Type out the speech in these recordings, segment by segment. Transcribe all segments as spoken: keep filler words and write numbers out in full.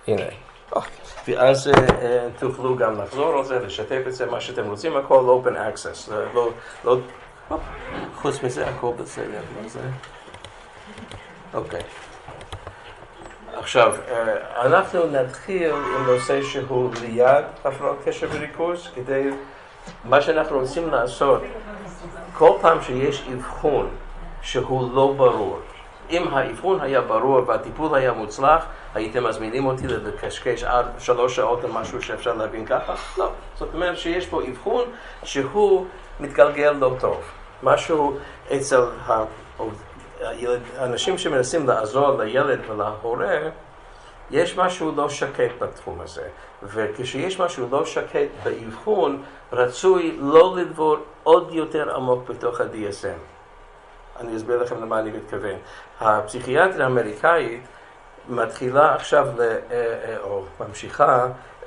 הנה. ואז תוכלו גם לחזור על זה, לשתף את זה, מה שאתם רוצים, הכל open access. לא, לא, חוץ מזה, הכל בסדר. אוקיי. עכשיו, אנחנו נתחיל עם נושא שהוא ליד הפרעות קשב וריכוז, כדי, מה שאנחנו רוצים לעשות, כל פעם שיש אבחון שהוא לא ברור, אם האבחון היה ברור והטיפול היה מוצלח, הייתם מזמינים אותי לקשקש עד שלוש שעות או משהו שאפשר להבין ככה? לא. זאת אומרת שיש פה אבחון שהוא מתגלגל לא טוב. משהו אצל האנשים שמנסים לעזור לילד ולהורה, יש משהו לא שקט בתחום הזה. וכשיש משהו לא שקט באבחון, רצוי לא לדבור עוד יותר עמוק בתוך ה-די אס אם. אני אסביר לכם למה אני מתכוון. הפסיכיאטריה האמריקאית מתחילה עכשיו, או ממשיכה,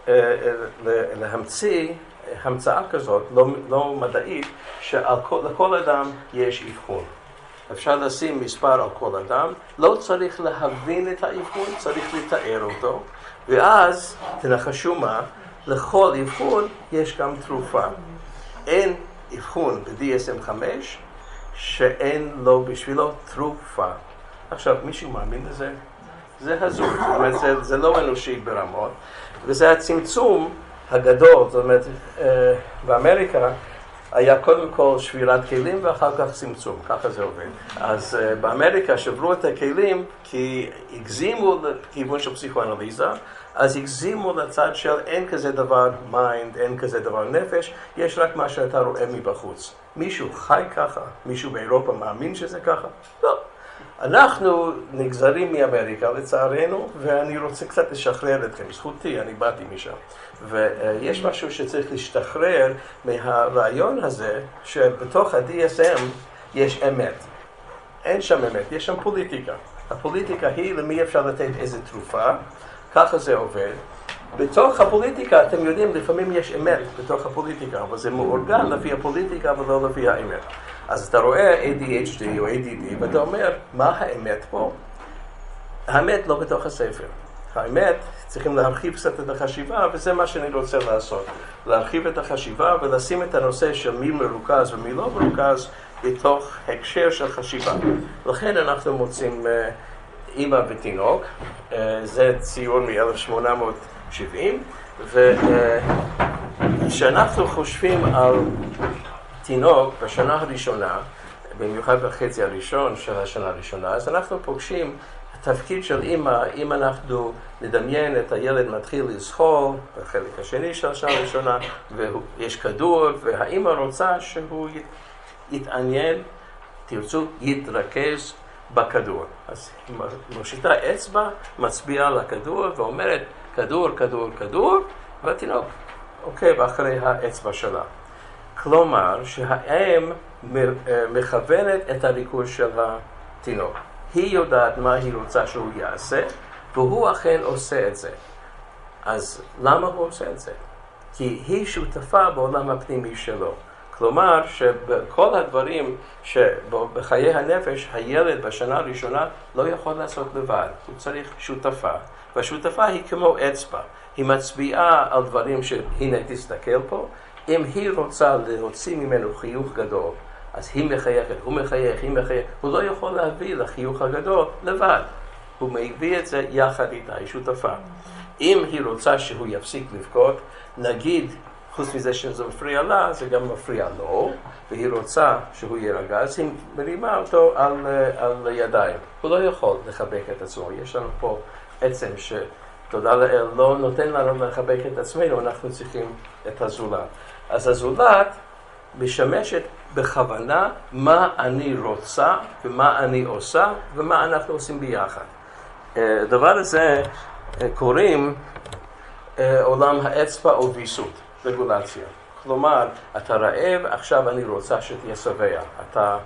להמציא המצאה כזאת, לא, לא מדעית, שלכל אדם יש אבחון. אפשר לשים מספר על כל אדם, לא צריך להבין את האבחון, צריך לתאר אותו, ואז תנחשו מה, לכל אבחון יש גם תרופה. אין אבחון ב-די אס אם חמש שאין לו בשבילו תרופה. עכשיו, מישהו מאמין לזה? זה הזוי, זאת אומרת, זה, זה לא אנושי ברמות, וזה הצמצום הגדול, זאת אומרת, באמריקה היה קודם כל שבירת כלים ואחר כך צמצום, ככה זה עובד. אז באמריקה שברו את הכלים כי הגזימו לכיוון של פסיכואנליזה, אז הגזימו לצד של אין כזה דבר מיינד, אין כזה דבר נפש, יש רק מה שאתה רואה מבחוץ. מישהו חי ככה? מישהו באירופה מאמין שזה ככה? לא. אנחנו נגזרים מאמריקה לצערנו, ואני רוצה קצת לשחרר אתכם, זכותי, אני באתי משם. ויש משהו שצריך להשתחרר מהרעיון הזה, שבתוך ה-די אס אם יש אמת. אין שם אמת, יש שם פוליטיקה. הפוליטיקה היא למי אפשר לתת איזה תרופה, ככה זה עובד. בתוך הפוליטיקה, אתם יודעים, לפעמים יש אמת בתוך הפוליטיקה, אבל זה מאורגן לפי הפוליטיקה ולא לפי האמת. אז אתה רואה איי די אייץ' די או איי די די, ואתה אומר, מה האמת פה? האמת לא בתוך הספר. האמת, צריכים להרחיב קצת את החשיבה, וזה מה שאני רוצה לעשות. להרחיב את החשיבה ולשים את הנושא של מי מרוכז ומי לא מרוכז בתוך הקשר של חשיבה. לכן אנחנו מוצאים uh, אמא ותינוק, uh, זה ציור מ-אלף שמונה מאות שבעים, וכשאנחנו חושבים על תינוק בשנה הראשונה, במיוחד בחצי הראשון של השנה הראשונה, אז אנחנו פוגשים התפקיד של אמא, אם אנחנו נדמיין את הילד מתחיל לזחול, בחלק השני של השנה הראשונה, ויש כדור, והאמא רוצה שהוא יתעניין, תרצו, יתרכז בכדור. אז היא מושיטה אצבע, מצביעה לכדור ואומרת, כדור, כדור, כדור, והתינוק עוקב אחרי האצבע שלה. כלומר, שהאם מכוונת את הריכוז של התינוק. היא יודעת מה היא רוצה שהוא יעשה, והוא אכן עושה את זה. אז למה הוא עושה את זה? כי היא שותפה בעולם הפנימי שלו. כלומר, שבכל הדברים שבחיי הנפש, הילד בשנה הראשונה לא יכול לעשות לבד. הוא צריך שותפה. והשותפה היא כמו אצבע. היא מצביעה על דברים שהנה תסתכל פה. אם היא רוצה להוציא ממנו חיוך גדול, אז היא מחייכת, הוא מחייך, היא מחייך. הוא לא יכול להביא לחיוך הגדול לבד. הוא מביא את זה יחד איתה, היא שותפה. אם היא רוצה שהוא יפסיק לבכות, נגיד, חוץ מזה שזה מפריע לה, זה גם מפריע לו, והיא רוצה שהוא יירגע, אז היא מרימה אותו על, על ידיים. הוא לא יכול לחבק את עצמו. יש לנו פה עצם שתודה לאל לא נותן לנו לחבק את עצמנו, אנחנו צריכים את הזולת. אז הזולת משמשת בכוונה מה אני רוצה ומה אני עושה ומה אנחנו עושים ביחד. הדבר הזה קוראים עולם האצבע או ויסות, רגולציה. כלומר, אתה רעב, עכשיו אני רוצה שתהיה שבע. אתה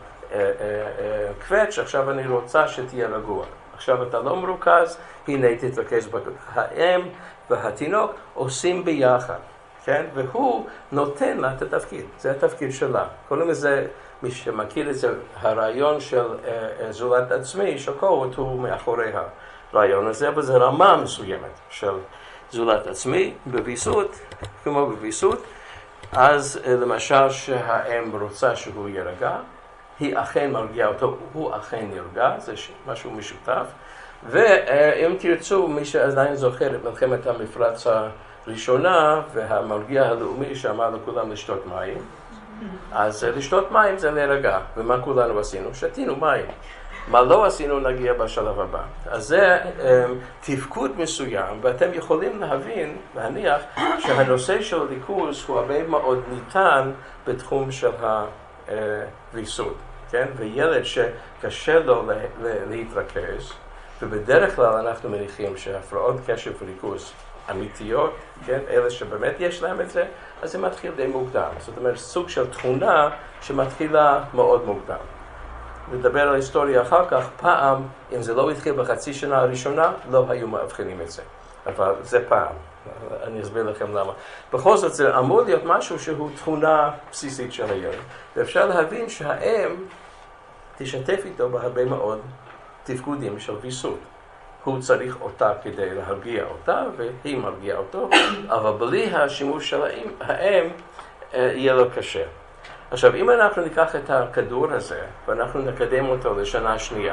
קווץ', עכשיו אני רוצה שתהיה רגוע. עכשיו אתה לא מרוכז, הנה תתרכז בגלל. האם והתינוק עושים ביחד. כן? והוא נותן לה את התפקיד, זה התפקיד שלה. קוראים לזה, מי שמכיר את זה, הרעיון של uh, זולת עצמי, שקורת הוא מאחוריה. הרעיון הזה, אבל זה רמה מסוימת של זולת עצמי, בביסות, כמו בביסות, אז למשל שהאם רוצה שהוא ירגע, היא אכן מרגיעה אותו, הוא אכן נרגע, זה משהו משותף. ואם תרצו, מי שעדיין זוכר את מלחמת המפרץ הראשונה, והמרגיע הלאומי שאמר לכולם לשתות מים, אז לשתות מים זה להירגע. ומה כולנו עשינו? שתינו מים. מה לא עשינו נגיע בשלב הבא. אז זה תפקוד מסוים, ואתם יכולים להבין, להניח, שהנושא של הליכוז הוא הרבה מאוד ניתן בתחום של הוויסות. כן? וילד שקשה לו להתרכז, ובדרך כלל אנחנו מניחים שהפרעות קשב וריכוז אמיתיות, כן? אלה שבאמת יש להם את זה, אז זה מתחיל די מוקדם. זאת אומרת, סוג של תכונה שמתחילה מאוד מוקדם. נדבר על היסטוריה אחר כך, פעם, אם זה לא התחיל בחצי שנה הראשונה, לא היו מאבחנים את זה. אבל זה פעם. אני אסביר לכם למה. בכל זאת, זה אמור להיות משהו שהוא תכונה בסיסית של הילד. ואפשר להבין שהאם תשתף איתו בהרבה מאוד תפקודים של ויסות. הוא צריך אותה כדי להרגיע אותה, והיא מרגיעה אותו, אבל בלי השימוש של האם, יהיה לו קשה. עכשיו, אם אנחנו ניקח את הכדור הזה, ואנחנו נקדם אותו לשנה שנייה,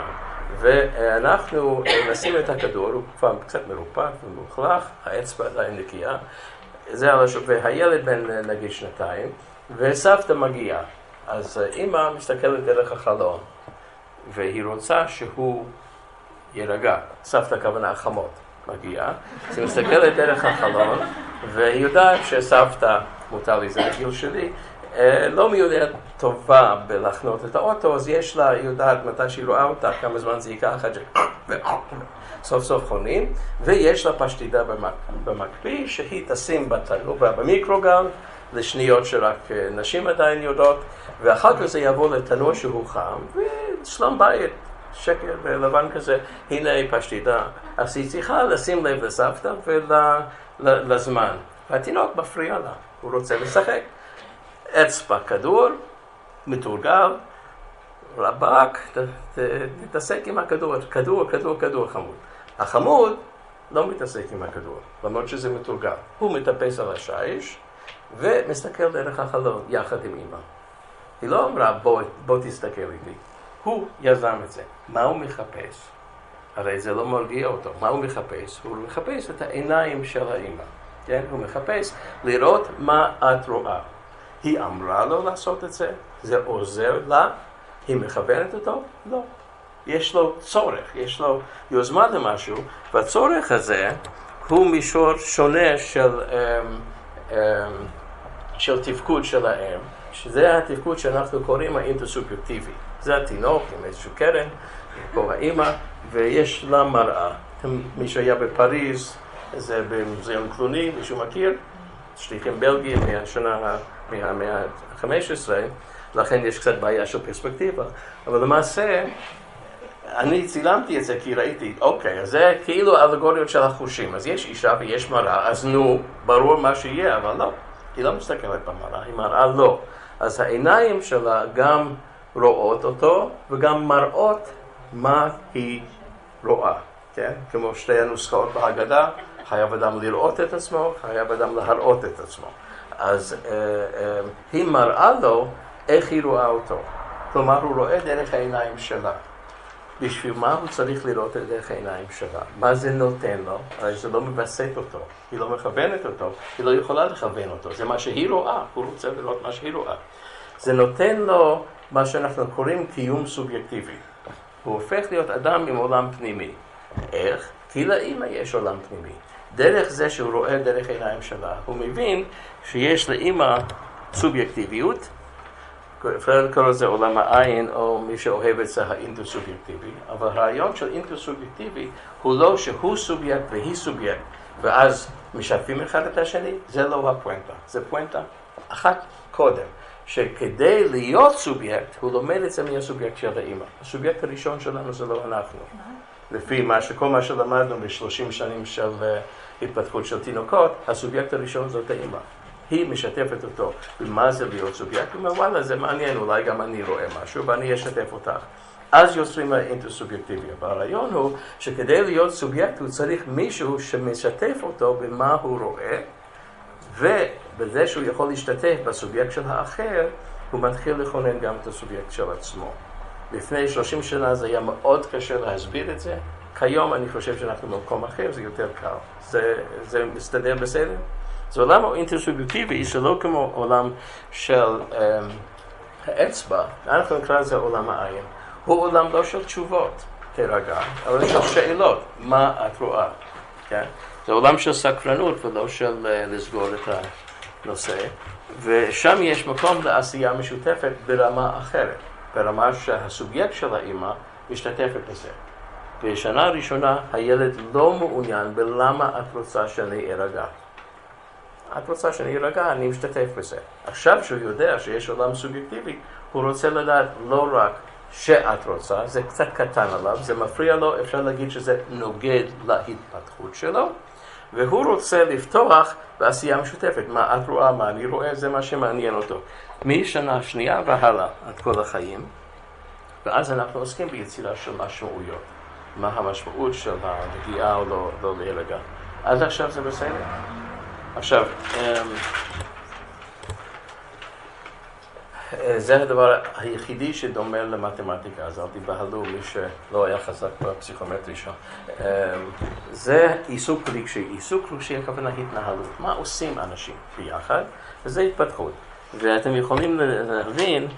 ואנחנו נשים את הכדור, הוא כבר קצת מרופט ומוכלך, האצבע עדיין נקייה, זה על השוק, והילד בן נגיד שנתיים, וסבתא מגיעה. אז אמא מסתכלת דרך החלון, והיא רוצה שהוא ירגע. סבתא כוונה חמות מגיעה, אז היא מסתכלת דרך החלון, והיא יודעת שסבתא, מותר לי זה הגיל שלי, לא מי יודעת טובה בלחנות את האוטו, אז יש לה, היא יודעת מתי שהיא רואה אותה, כמה זמן זה ייקח, סוף סוף חונים, ויש לה פשטידה במקפיא, שהיא תשים בתנור, במיקרוגל, לשניות שרק נשים עדיין יודעות, ואחר כך זה יבוא לתנור שהוא חם, ושלום בית, שקר ולבן כזה, הנה פשטידה. אז היא צריכה לשים לב לסבתא ולזמן. והתינוק מפריע לה, הוא רוצה לשחק. אצבע כדור, מתורגל, רבק, תתעסק עם הכדור, כדור, כדור, כדור חמוד. החמוד לא מתעסק עם הכדור, למרות שזה מתורגל. הוא מטפס על השיש ומסתכל דרך החלון יחד עם אמא. היא לא אמרה בוא, בוא תסתכל איתי. הוא יזם את זה. מה הוא מחפש? הרי זה לא מרגיע אותו. מה הוא מחפש? הוא מחפש את העיניים של האמא. כן? הוא מחפש לראות מה את רואה. היא אמרה לו לעשות את זה? זה עוזר לה? היא מכוונת אותו? לא. יש לו צורך, יש לו יוזמה למשהו, והצורך הזה הוא מישור שונה של, של תפקוד של האם, שזה התפקוד שאנחנו קוראים האינטרסובייקטיבי. זה התינוק עם איזשהו קרן, פה האמא, ויש לה מראה. מי שהיה בפריז, זה במוזיאון קלוני, מישהו מכיר? שליחים בלגיים מהשנה, מהמאה ה-חמש עשרה, לכן יש קצת בעיה של פרספקטיבה. אבל למעשה, אני צילמתי את זה כי ראיתי, אוקיי, אז זה כאילו אלגוריות של החושים. אז יש אישה ויש מראה, אז נו, ברור מה שיהיה, אבל לא. היא לא מסתכלת במראה, היא מראה לא. אז העיניים שלה גם רואות אותו, וגם מראות מה היא רואה. כן? כמו שתי הנוסחאות בהגדה, חייב אדם לראות את עצמו, חייב אדם להראות את עצמו. אז אה, אה, היא מראה לו איך היא רואה אותו. כלומר, הוא רואה דרך העיניים שלה. בשביל מה הוא צריך לראות את דרך העיניים שלה? מה זה נותן לו? הרי זה לא מבסט אותו, היא לא מכוונת אותו, היא לא יכולה לכוון אותו. זה מה שהיא רואה, הוא רוצה לראות מה שהיא רואה. זה נותן לו מה שאנחנו קוראים קיום סובייקטיבי. הוא הופך להיות אדם עם עולם פנימי. איך? כי לאמא יש עולם פנימי. דרך זה שהוא רואה דרך העיניים שלה, הוא מבין שיש לאמא סובייקטיביות, אפשר לקרוא לזה עולם העין, או מי שאוהב את זה האינטרסובייקטיבי, אבל הרעיון של אינטרסובייקטיבי הוא לא שהוא סובייקט והיא סובייקט, ואז משתפים אחד את השני, זה לא הפואנטה. זה פואנטה אחת קודם, שכדי להיות סובייקט, הוא לומד את זה מהסובייקט של האמא. הסובייקט הראשון שלנו זה לא אנחנו. לפי מה שכל מה שלמדנו ב-שלושים שנים של התפתחות של תינוקות, הסובייקט הראשון זאת האמא. היא משתפת אותו. ומה זה להיות סובייקט? היא אומרת, וואלה, זה מעניין, אולי גם אני רואה משהו, ואני אשתף אותך. אז יוצרים האינטרסובייקטיבי. אבל הרעיון הוא שכדי להיות סובייקט הוא צריך מישהו שמשתף אותו במה הוא רואה, ובזה שהוא יכול להשתתף בסובייקט של האחר, הוא מתחיל לכונן גם את הסובייקט של עצמו. לפני שלושים שנה זה היה מאוד קשה להסביר את זה. כיום אני חושב שאנחנו במקום אחר, זה יותר קל. זה, זה מסתדר בסדר? זה עולם האינטרסובייקטיבי, זה לא כמו עולם של um, האצבע, אנחנו נקרא לזה עולם העין. הוא עולם לא של תשובות, תרגע, אבל של שאלות, מה את רואה? כן? זה עולם של סקרנות ולא של uh, לסגור את הנושא, ושם יש מקום לעשייה משותפת ברמה אחרת, ברמה שהסובייקט של האמא משתתפת בזה. בשנה הראשונה הילד לא מעוניין בלמה את רוצה שאני ארגע. את רוצה שאני ארגע, אני משתתף בזה. עכשיו שהוא יודע שיש עולם סובייקטיבי, הוא רוצה לדעת לא רק שאת רוצה, זה קצת קטן עליו, זה מפריע לו, אפשר להגיד שזה נוגד להתפתחות שלו, והוא רוצה לפתוח בעשייה משותפת. מה את רואה, מה אני רואה, זה מה שמעניין אותו. משנה שנייה והלאה, עד כל החיים, ואז אנחנו עוסקים ביצירה של משמעויות. מה המשמעות של הנגיעה או לא, לא להירגע. עד עכשיו זה בסדר. עכשיו, זה הדבר היחידי שדומה למתמטיקה, אז אל תבהלו מי שלא היה חזק בפסיכומטרי שם. זה עיסוק רגשי. עיסוק רגשי הכוונה התנהלות. מה עושים אנשים ביחד? וזה התפתחות. ואתם יכולים להבין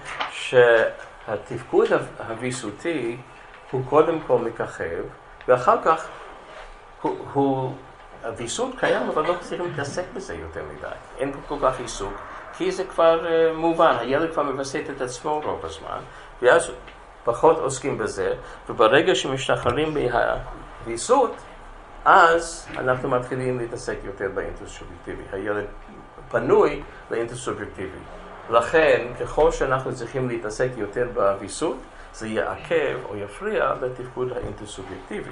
שהתפקוד הוויסותי הוא קודם כל מככב, ואחר כך הוא, הוא הוויסות קיים, אבל לא צריכים להתעסק בזה יותר מדי. אין פה כל כך עיסוק, כי זה כבר uh, מובן, הילד כבר מבסט את עצמו רוב הזמן, ואז פחות עוסקים בזה, וברגע שמשתחררים מהוויסות, אז אנחנו מתחילים להתעסק יותר באינטרסובייקטיבי. הילד פנוי לאינטרסובייקטיבי. לכן, ככל שאנחנו צריכים להתעסק יותר בוויסות, זה יעכב או יפריע לתפקוד האינטרסובייקטיבי.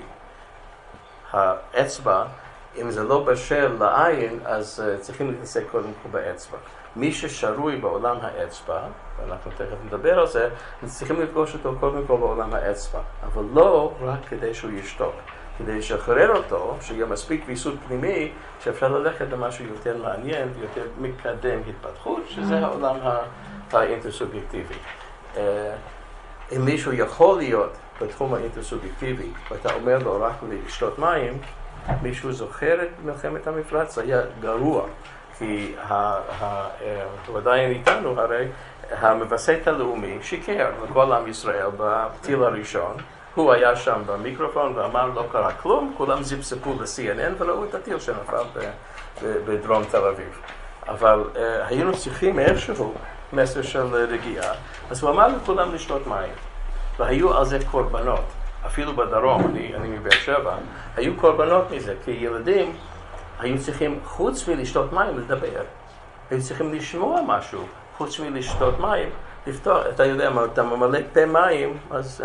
האצבע, אם זה לא בשל לעין, אז uh, צריכים להתעסק קודם כל באצבע. מי ששרוי בעולם האצבע, ואנחנו תכף נדבר על זה, צריכים לפגוש אותו קודם כל בעולם האצבע. אבל לא רק כדי שהוא ישתוק. כדי לשחרר אותו, שיהיה מספיק ויסות פנימי, שאפשר ללכת למשהו יותר מעניין ויותר מקדם התפתחות, שזה העולם האינטרסובייקטיבי. Uh, אם מישהו יכול להיות בתחום האינטרסובייקטיבי, ואתה אומר לו רק לשתות מים, מישהו זוכר את מלחמת המפרץ, זה היה גרוע, כי הוא עדיין איתנו, הרי המבסט הלאומי שיקר לכל עם ישראל בטיל הראשון, הוא היה שם במיקרופון ואמר לא קרה כלום, כולם זיפספו ל-סי אן אן וראו את הטיל שנפל בדרום תל אביב. אבל היינו צריכים איכשהו מסר של רגיעה, אז הוא אמר לכולם לשתות מים, והיו על זה קורבנות, אפילו בדרום, אני, אני מבאר שבע, היו קורבנות מזה, כי ילדים היו צריכים, חוץ מלשתות מים, לדבר. היו צריכים לשמוע משהו, חוץ מלשתות מים, לפתוח, אתה יודע מה, אתה ממלא פה מים, אז...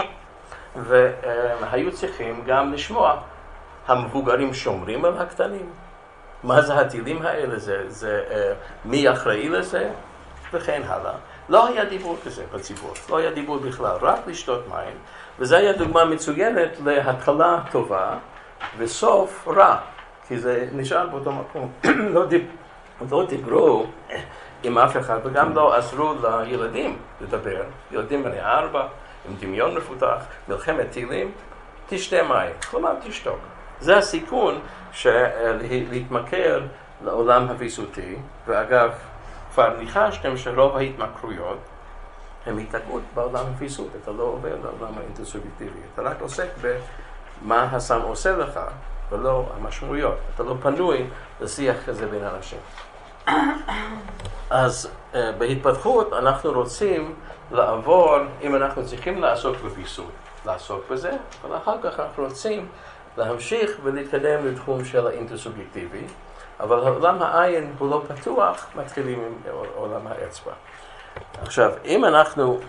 והיו צריכים גם לשמוע, המבוגרים שומרים על הקטנים, מה זה הטילים האלה, זה, זה, מי אחראי לזה, וכן הלאה. לא היה דיבור כזה בציבור, לא היה דיבור בכלל, רק לשתות מים, וזו היה דוגמה מצוינת להתחלה טובה וסוף רע, כי זה נשאר באותו מקום. לא, דיב... לא דיברו עם אף אחד, וגם לא עזרו לילדים לדבר, ילדים בני ארבע, עם דמיון מפותח, מלחמת טילים, תשתה מים, כלומר תשתוק. זה הסיכון של להתמכר לעולם הוויסותי, ואגב, כבר ניחשתם שרוב ההתמכרויות הן התעכבות בעולם הוויסות, אתה לא עובר לעולם האינטרסובייקטיבי, אתה רק עוסק במה הסם עושה לך, ולא המשמעויות, אתה לא פנוי לשיח כזה בין אנשים. אז uh, בהתפתחות אנחנו רוצים לעבור, אם אנחנו צריכים לעסוק בוויסות, לעסוק בזה, אבל אחר כך אנחנו רוצים להמשיך ולהתקדם לתחום של האינטרסובייקטיבי, אבל עולם העין הוא לא פתוח, מתחילים עם עולם האצבע. עכשיו, אם אנחנו,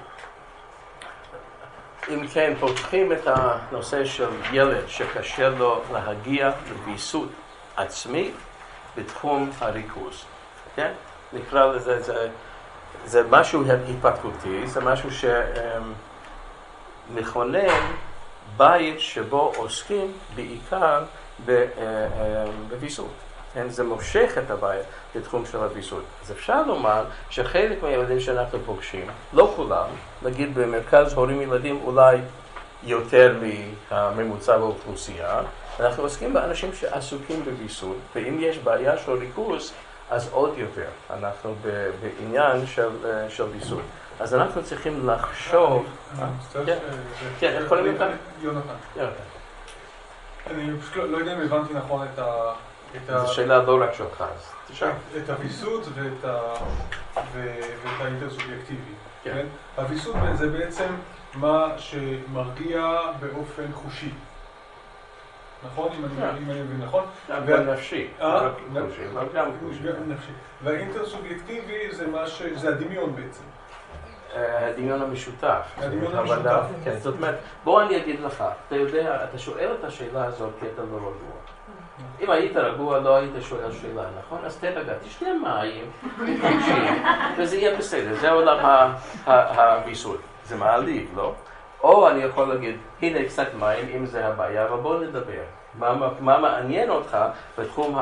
אם כן, פותחים את הנושא של ילד שקשה לו להגיע לוויסות עצמי בתחום הריכוז, כן? נקרא לזה, זה, זה משהו התפתחותי, זה משהו מכונן בית שבו עוסקים בעיקר בוויסות. זה מושך את הבית לתחום של הוויסות. אז אפשר לומר שחלק מהילדים שאנחנו פוגשים, לא כולם, נגיד במרכז הורים ילדים אולי יותר מהממוצע באוכלוסייה, אנחנו עוסקים באנשים שעסוקים בוויסות, ואם יש בעיה של ריכוז, אז עוד יותר. אנחנו בעניין של, של ויסות. אז אנחנו צריכים לחשוב... כן, כן, יכולים לכאן? יונתן. אני פשוט לא יודע אם הבנתי נכון את ה... זו שאלה לא רק שלך, אז תשאר. את הוויסות ואת האינטרסובייקטיבי. הוויסות זה בעצם מה שמרגיע באופן חושי. נכון? אם אני מבין נכון? גם נפשי. גם נפשי. והאינטרסובייקטיבי זה הדמיון בעצם. הדמיון המשותף. הדמיון המשותף. כן, זאת אומרת, בוא אני אגיד לך, אתה יודע, אתה שואל את השאלה הזאת כי אתה לא רגוע. אם היית רגוע, לא היית שואל שאלה, נכון? אז תרגע, תשתה מים, וזה יהיה בסדר, זה עולם הוויסות. זה מעליב, לא? או אני יכול להגיד, הנה קצת מים, אם זה הבעיה, אבל בואו נדבר. מה מעניין אותך בתחום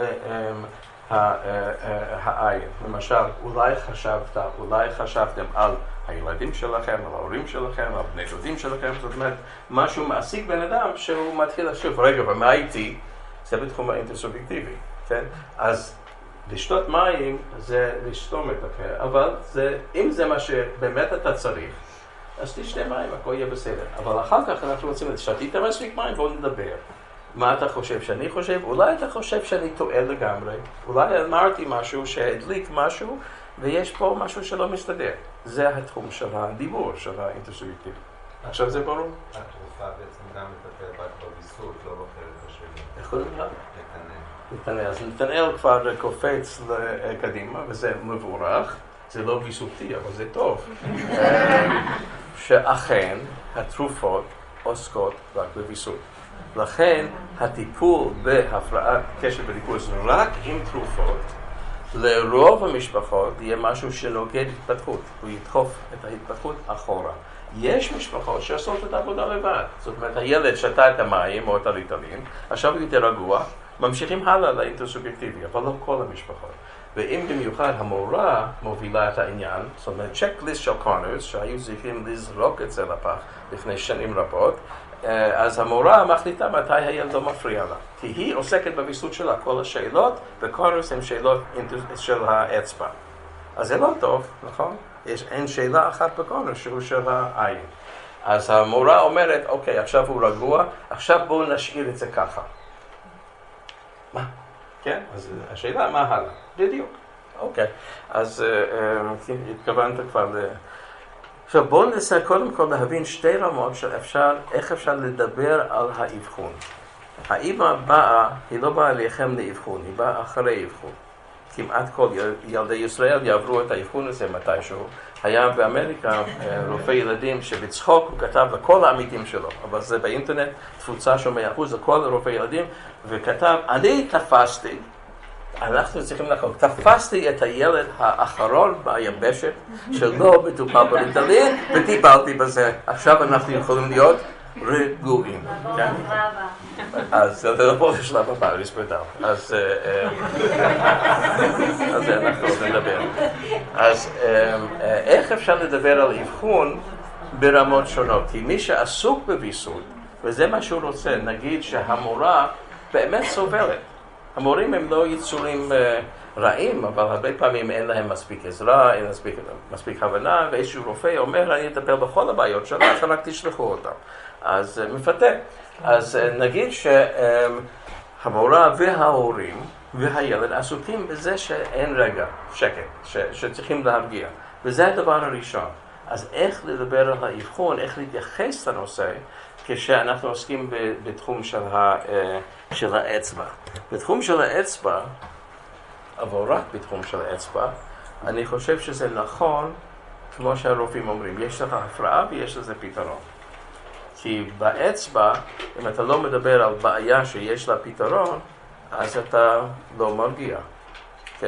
העין? למשל, אולי חשבת, אולי חשבתם על הילדים שלכם, על ההורים שלכם, על בני דודים שלכם, זאת אומרת, משהו מעסיק בן אדם שהוא מתחיל לחשוב, רגע, ומה איתי? זה בתחום האינטרסובייקטיבי, כן? אז לשתות מים זה לשתום את הפה, אבל זה, אם זה מה שבאמת אתה צריך, אז תשתה מים, הכל יהיה בסדר. אבל אחר כך אנחנו רוצים את שתית מספיק מים, בואו נדבר. מה אתה חושב שאני חושב? אולי אתה חושב שאני טועה לגמרי. אולי אמרתי משהו שהדליק משהו, ויש פה משהו שלא מסתדר. זה התחום של הדיבור, של האינטרסובייקטיבי. עכשיו זה ברור? התרופה בעצם גם מטפל רק בוויסות, לא בחלק השני. איך קוראים לך? נתנאל. נתנאל. אז נתנאל כבר קופץ לקדימה, וזה מבורך. זה לא ויסותי, אבל זה טוב. שאכן התרופות עוסקות רק בוויסות. לכן הטיפול בהפרעת קשב וריכוז רק עם תרופות, לרוב המשפחות יהיה משהו שנוגד התפתחות, הוא ידחוף את ההתפתחות אחורה. יש משפחות שעושות את העבודה לבד. זאת אומרת, הילד שתה את המים או את הריטלין, עכשיו הוא יותר רגוע, ממשיכים הלאה לאינטרסובייקטיבי, אבל לא כל המשפחות. ואם במיוחד המורה מובילה את העניין, זאת אומרת, צ'קליסט של קונרס, שהיו צריכים לזרוק את זה לפח לפני שנים רבות, אז המורה מחליטה מתי הילד לא מפריע לה. כי היא עוסקת בוויסות שלה, כל השאלות, וקונרס הן שאלות של האצבע. אז זה לא טוב, נכון? יש, אין שאלה אחת בקונרס שהוא של העין. אז המורה אומרת, אוקיי, עכשיו הוא רגוע, עכשיו בואו נשאיר את זה ככה. מה? כן? אז השאלה, מה הלאה? בדיוק. אוקיי. אז התכוונת כבר ל... עכשיו בואו ננסה קודם כל להבין שתי רמות של אפשר, איך אפשר לדבר על האבחון. האמא באה, היא לא באה להיכם לאבחון, היא באה אחרי אבחון. כמעט כל ילדי ישראל יעברו את האבחון הזה מתישהו. היה באמריקה רופא ילדים שבצחוק הוא כתב לכל העמיתים שלו, אבל זה באינטרנט תפוצה של מאה אחוז לכל רופא ילדים, וכתב, אני תפסתי, אנחנו צריכים לחוק, תפסתי את הילד האחרון ביבשת שלא מטופל בריטלין וטיפלתי בזה. עכשיו אנחנו יכולים להיות רגועים. אז זה לא בשלב הבא, לספרדל. אז על זה אנחנו נדבר. אז איך אפשר לדבר על אבחון ברמות שונות? כי מי שעסוק בוויסות, וזה מה שהוא רוצה, נגיד שהמורה באמת סובלת. המורים הם לא יצורים רעים, אבל הרבה פעמים אין להם מספיק עזרה, אין מספיק, מספיק הבנה, ואיזשהו רופא אומר, אני אטפל בכל הבעיות שלה, שרק תשלחו אותם. אז מפתה. אז נגיד שהמורה וההורים והילד עסוקים בזה שאין רגע, שקט, ש, שצריכים להרגיע. וזה הדבר הראשון. אז איך לדבר על האבחון, איך להתייחס לנושא, כשאנחנו עוסקים בתחום של, ה, של האצבע. בתחום של האצבע, אבל רק בתחום של האצבע, אני חושב שזה נכון, כמו שהרופאים אומרים, יש לך הפרעה ויש לזה פתרון. כי באצבע, אם אתה לא מדבר על בעיה שיש לה פתרון, אז אתה לא מרגיע. כן?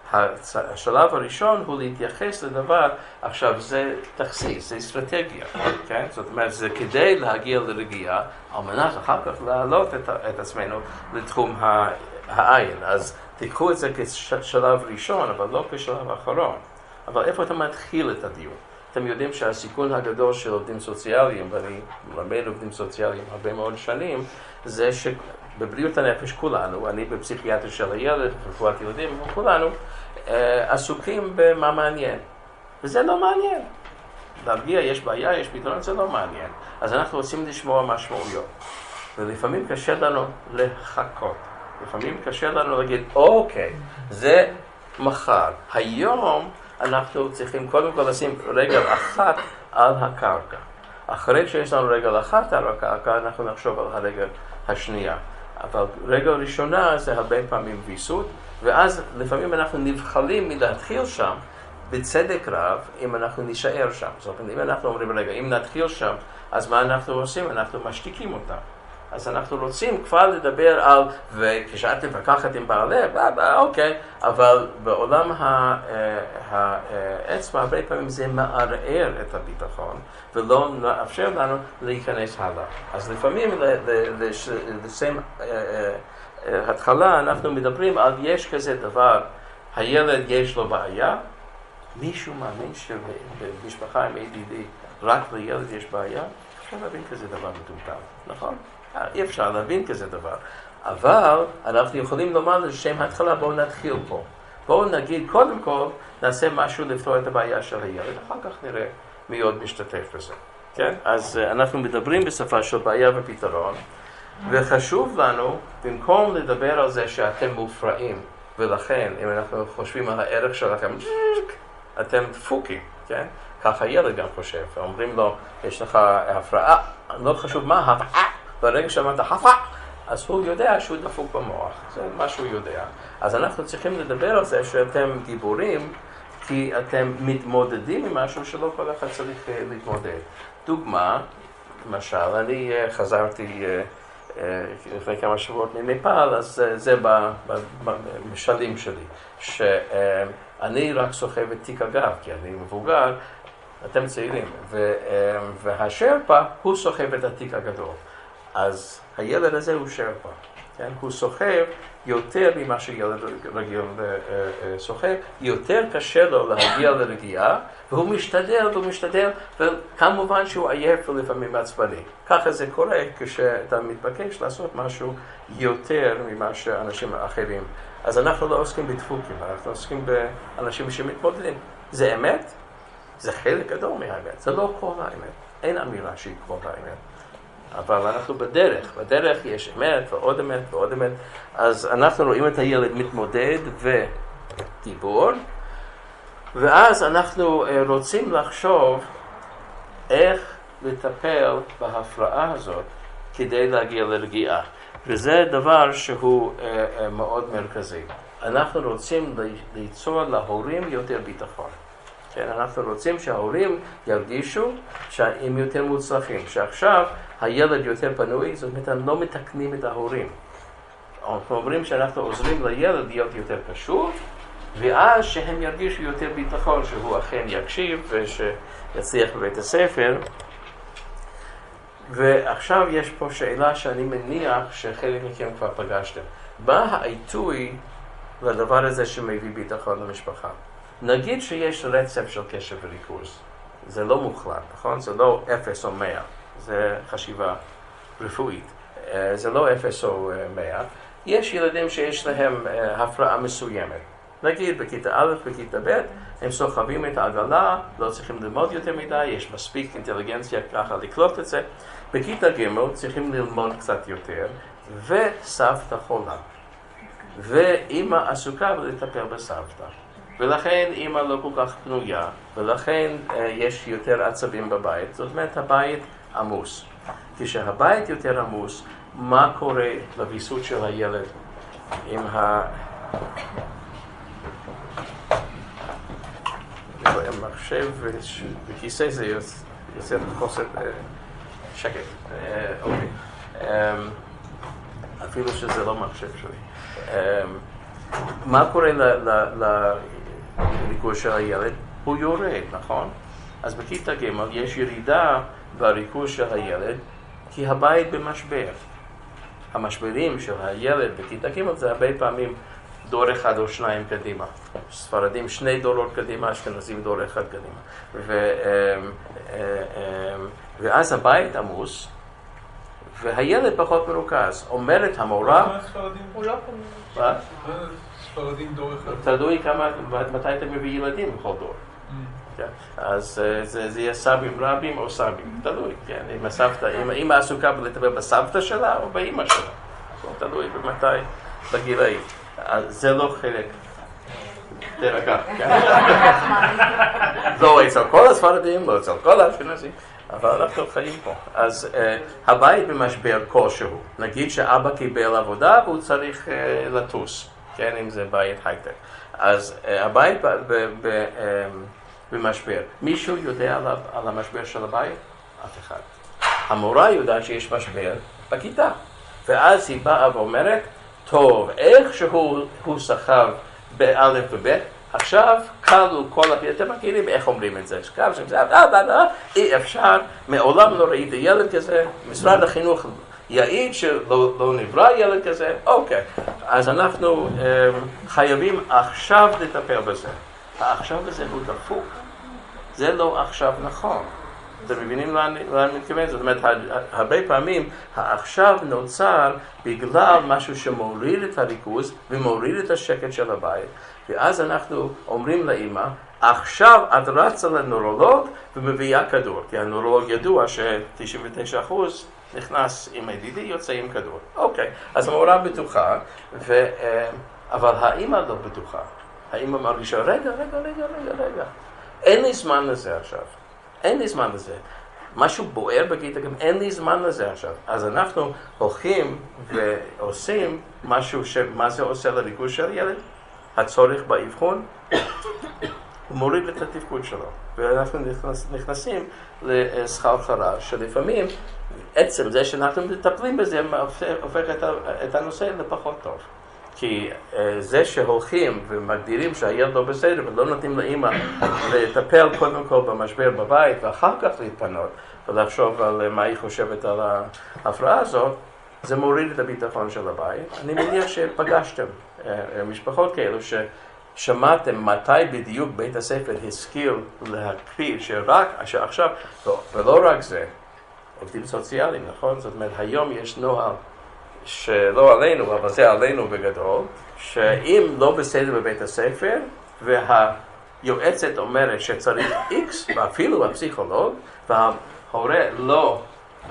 השלב הראשון הוא להתייחס לדבר, עכשיו זה תכסיס, זה אסטרטגיה, כן? זאת אומרת, זה כדי להגיע לרגיעה, על מנת אחר כך להעלות את, את עצמנו לתחום העין. אז תיקחו את זה כשלב ראשון, אבל לא כשלב אחרון. אבל איפה אתה מתחיל את הדיון? אתם יודעים שהסיכון הגדול של עובדים סוציאליים, ואני מלמד עובדים סוציאליים הרבה מאוד שנים, זה שבבריאות הנפש כולנו, אני בפסיכיאטריה של הילד, ברפואת ילדים, כולנו עסוקים במה מעניין. וזה לא מעניין. להרגיע, יש בעיה, יש פתרון, זה לא מעניין. אז אנחנו רוצים לשמוע משמעויות. ולפעמים קשה לנו לחכות. לפעמים קשה לנו להגיד, אוקיי, זה מחר. היום אנחנו צריכים קודם כל לשים רגל אחת על הקרקע. אחרי שיש לנו רגל אחת על הקרקע, אנחנו נחשוב על הרגל השנייה. אבל רגל ראשונה זה הרבה פעמים ויסות, ואז לפעמים אנחנו נבחלים מלהתחיל שם, בצדק רב, אם אנחנו נשאר שם. זאת אומרת, אם אנחנו אומרים, רגע, אם נתחיל שם, אז מה אנחנו עושים? אנחנו משתיקים אותם. אז אנחנו רוצים כבר לדבר על, וכשאת תפקחת עם בעלך, אוקיי, אבל בעולם האצבע, הרבה פעמים זה מערער את הביטחון, ולא מאפשר לנו להיכנס הלאה. אז לפעמים, לסיים התחלה, אנחנו מדברים על יש כזה דבר, הילד יש לו בעיה, מישהו מאמין שבמשפחה עם איי די די רק לילד יש בעיה? אפשר להבין כזה דבר מטומטם, נכון? אי אפשר להבין כזה דבר. אבל אנחנו יכולים לומר לשם התחלה, בואו נתחיל פה. בואו נגיד, קודם כל, נעשה משהו לפתור את הבעיה של הילד, אחר כך נראה מי עוד משתתף בזה. כן? אז אנחנו מדברים בשפה של בעיה ופתרון, וחשוב לנו, במקום לדבר על זה שאתם מופרעים, ולכן, אם אנחנו חושבים על הערך שלכם, אתם דפוקים, כן? ככה ילד גם חושב, אומרים לו, יש לך הפרעה, לא חשוב מה, הפרעה, ברגע שאמרת הפרעה, אז הוא יודע שהוא דפוק במוח, זה מה שהוא יודע. אז אנחנו צריכים לדבר על זה שאתם גיבורים, כי אתם מתמודדים עם משהו שלא כל אחד צריך להתמודד. דוגמה, למשל, אני חזרתי לפני כמה שבועות מנפאל, אז זה במשלים שלי, שאני רק סוחב את תיק הגב, כי אני מבוגר, אתם צעירים, והשרפה הוא סוחב את התיק הגדול. אז הילד הזה הוא שרפה, כן? הוא סוחב יותר ממה שילד רגיל סוחב, יותר קשה לו להגיע לרגיעה, והוא משתדל והוא משתדל, וכמובן שהוא עייף ולפעמים עצבני. ככה זה קורה כשאתה מתבקש לעשות משהו יותר ממה שאנשים אחרים. אז אנחנו לא עוסקים בדפוקים, אנחנו עוסקים באנשים שמתמודדים. זה אמת? זה חלק גדול מהאמת, זה לא כל האמת. אין אמירה שהיא כל האמת. אבל אנחנו בדרך, בדרך יש אמת ועוד אמת ועוד אמת. אז אנחנו רואים את הילד מתמודד ודיבור, ואז אנחנו רוצים לחשוב איך לטפל בהפרעה הזאת כדי להגיע לרגיעה. וזה דבר שהוא מאוד מרכזי. אנחנו רוצים ליצור להורים יותר ביטחון. כן, אנחנו רוצים שההורים ירגישו שהם יותר מוצלחים, שעכשיו הילד יותר פנוי, זאת אומרת, הם לא מתקנים את ההורים. אנחנו אומרים שאנחנו עוזרים לילד להיות יותר קשוב, ואז שהם ירגישו יותר ביטחון, שהוא אכן יקשיב ושיצליח בבית הספר. ועכשיו יש פה שאלה שאני מניח שחלק מכם כבר פגשתם. מה העיתוי לדבר הזה שמביא ביטחון למשפחה? נגיד שיש רצף של קשב וריכוז. זה לא מוחלט, נכון? זה לא אפס או מאה. זה חשיבה רפואית. זה לא אפס או מאה. יש ילדים שיש להם הפרעה מסוימת. נגיד בכיתה א', בכיתה ב', הם סוחבים את העגלה, לא צריכים ללמוד יותר מדי, יש מספיק אינטליגנציה ככה לקלוט את זה. בכיתה ג' צריכים ללמוד קצת יותר, וסבתא חולה. ואמא עסוקה ולטפל בסבתא. ולכן אמא לא כל כך פנויה, ולכן אה, יש יותר עצבים בבית. זאת אומרת, הבית עמוס. כשהבית יותר עמוס, מה קורה לביסות של הילד עם ה... המחשב וכיסא זה יוצא חוסר שקט. אה, אוקיי. אה, אפילו שזה לא מחשב שלי. אה, מה קורה לריכוז של הילד? הוא יורד, נכון? אז בכיתה ג' יש ירידה בריכוז של הילד, כי הבית במשבר. המשברים של הילד בכיתה ג' זה הרבה פעמים דור אחד או שניים קדימה. ספרדים שני דורות קדימה, אשכנזים דור אחד קדימה. ו, ואז הבית עמוס, והילד פחות מרוכז. אומרת המורה... הוא לא פה. מה? ספרדים דור אחד. תלוי כמה, מתי אתה מביא ילדים בכל דור. אז זה יהיה סבים רבים או סבים, תלוי, כן, אם הסבתא, אם האמא עסוקה לטפל בסבתא שלה או באמא שלה, תלוי במתי, בגילאי. זה לא חלק, תרגע, כן? לא אצל כל הספרדים, לא אצל כל האשכנזים, אבל אנחנו חיים פה. אז הבית במשבר כלשהו, נגיד שאבא קיבל עבודה והוא צריך לטוס, כן, אם זה בית הייטק. אז הבית ב... במשבר. מישהו יודע על, על המשבר של הבית? אף אחד. המורה יודעת שיש משבר בכיתה. ואז היא באה ואומרת, טוב, איך שהוא סחב באלף ובית, עכשיו קלו כל הפי, אתם מכירים איך אומרים את זה? שקל שזה, אי אפשר, מעולם לא ראיתי ילד כזה, משרד החינוך יעיד שלא לא נברא ילד כזה, אוקיי. אז אנחנו אה, חייבים עכשיו לטפל בזה. העכשיו הזה הוא דפוק. זה לא עכשיו נכון. אתם מבינים לאן אני מתכוון? זאת אומרת, הרבה פעמים העכשיו נוצר בגלל משהו שמוריד את הריכוז ומוריד את השקט של הבית. ואז אנחנו אומרים לאמא, עכשיו את רצה לנורולוג ומביאה כדור. כי הנורולוג ידוע ש-תשעים ותשעה אחוז נכנס עם ה-די די, יוצא עם כדור. אוקיי, אז המורה בטוחה, ו... אבל האמא לא בטוחה. האמא מרגישה, רגע, רגע, רגע, רגע, רגע. אין לי זמן לזה עכשיו. אין לי זמן לזה. משהו בוער בכיתה, גם אין לי זמן לזה עכשיו. אז אנחנו הולכים ועושים משהו שמה זה עושה לריכוז של ילד? הצורך באבחון, הוא מוריד את התפקוד שלו. ואנחנו נכנס, נכנסים לסחרחרה, שלפעמים עצם זה שאנחנו מטפלים בזה הופך את, את הנושא לפחות טוב. כי uh, זה שהולכים ומגדירים שהילד לא בסדר ולא נותנים לאמא לטפל קודם כל במשבר בבית ואחר כך להתפנות ולחשוב על מה היא חושבת על ההפרעה הזאת, זה מוריד את הביטחון של הבית. אני מניח שפגשתם uh, משפחות כאלו ששמעתם מתי בדיוק בית הספר השכיל להקריא שרק, שעכשיו, ולא רק זה, עובדים סוציאליים, נכון? זאת אומרת, היום יש נוהל שלא עלינו, אבל זה עלינו בגדול, שאם לא בסדר בבית הספר, והיועצת אומרת שצריך איקס, ואפילו הפסיכולוג, וההורה לא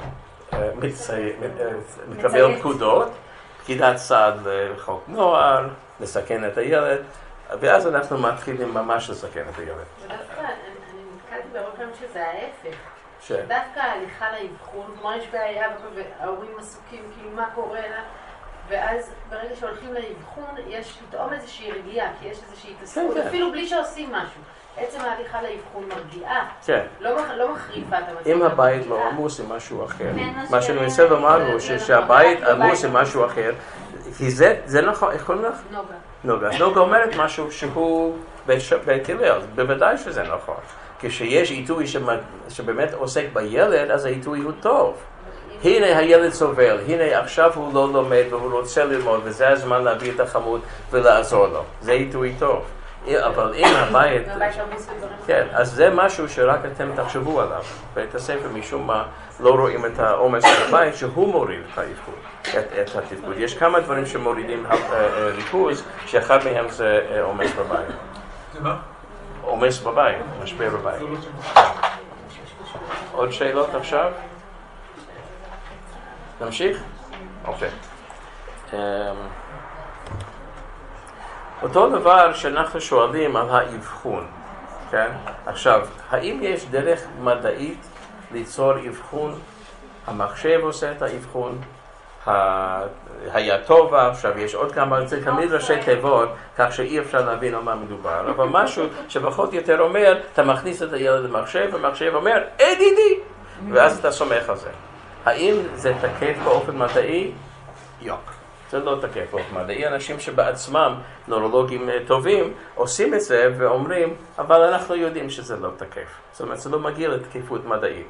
מקבל פקודות, פקידת סעד לחוק נוער, לסכן את הילד, ואז אנחנו מתחילים ממש לסכן את הילד. ודווקא, אני נתקלתי ברוב פעמים שזה ההפך. דווקא ההליכה לאבחון, כלומר יש בעיה וההורים עסוקים, כאילו מה קורה לה, ואז ברגע שהולכים לאבחון יש פתאום איזושהי רגיעה, כי יש איזושהי התעסקות, אפילו בלי שעושים משהו. עצם ההליכה לאבחון מרגיעה, לא מחריפה את המצב. אם הבית לא עמוס עם משהו אחר, מה שאני מנסה לומר הוא שהבית עמוס עם משהו אחר, כי זה נכון, איך קוראים לך? נוגה. נוגה. אז נוגה אומרת משהו שהוא בית הלל, בוודאי שזה נכון. כשיש עיתוי שבאמת עוסק בילד, אז העיתוי הוא טוב. הנה הילד סובל, הנה עכשיו הוא לא לומד והוא רוצה ללמוד, וזה הזמן להביא את החמוד ולעזור לו. זה עיתוי טוב. אבל אם הבית... כן, אז זה משהו שרק אתם תחשבו עליו. בית הספר משום מה לא רואים את העומס של הבית, שהוא מוריד את האבחון, את התפקוד. יש כמה דברים שמורידים ריכוז, שאחד מהם זה עומס בבית. זה מה? עומס בבית, משבר בבית. עוד שאלות עכשיו? נמשיך? אוקיי. אותו דבר שאנחנו שואלים על האבחון, כן? עכשיו, האם יש דרך מדעית ליצור אבחון? המחשב עושה את האבחון, היה טוב, עכשיו יש עוד כמה, זה תמיד ראשי תיבות, כך שאי אפשר להבין על מה מדובר, אבל משהו שפחות יותר אומר, אתה מכניס את הילד למחשב, והמחשב אומר, איי די די, ואז אתה סומך על זה. האם זה תקף באופן מדעי? יוק. זה לא תקף באופן מדעי. אנשים שבעצמם נוירולוגים טובים עושים את זה ואומרים, אבל אנחנו יודעים שזה לא תקף. זאת אומרת, זה לא מגיע לתקפות מדעית.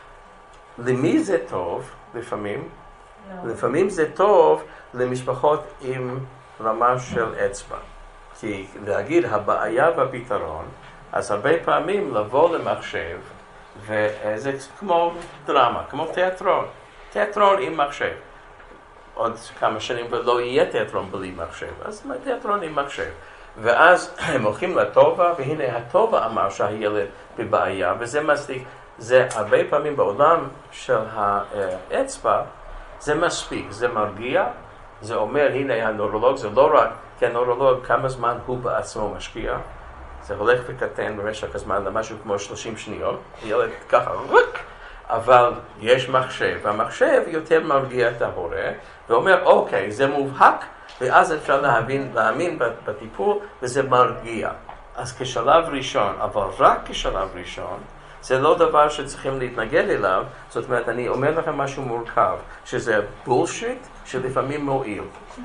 למי זה טוב לפעמים? No. לפעמים זה טוב למשפחות עם רמה של אצבע. כי להגיד הבעיה והפתרון, אז הרבה פעמים לבוא למחשב, וזה כמו דרמה, כמו תיאטרון. תיאטרון עם מחשב. עוד כמה שנים ולא יהיה תיאטרון בלי מחשב. אז תיאטרון עם מחשב. ואז הם הולכים לטובה, והנה הטובה אמר שהילד בבעיה, וזה מצדיק. זה הרבה פעמים בעולם של האצבע, זה מספיק, זה מרגיע, זה אומר, הנה הנוירולוג, זה לא רק, כי הנוירולוג כמה זמן הוא בעצמו משקיע, זה הולך וקטן במשך הזמן למשהו כמו שלושים שניות, ילד ככה, רק, אבל יש מחשב, והמחשב יותר מרגיע את ההורה, ואומר, אוקיי, זה מובהק, ואז אפשר להבין, להאמין בטיפול, וזה מרגיע. אז כשלב ראשון, אבל רק כשלב ראשון, זה לא דבר שצריכים להתנגד אליו, זאת אומרת, אני אומר לכם משהו מורכב, שזה בולשיט שלפעמים מועיל.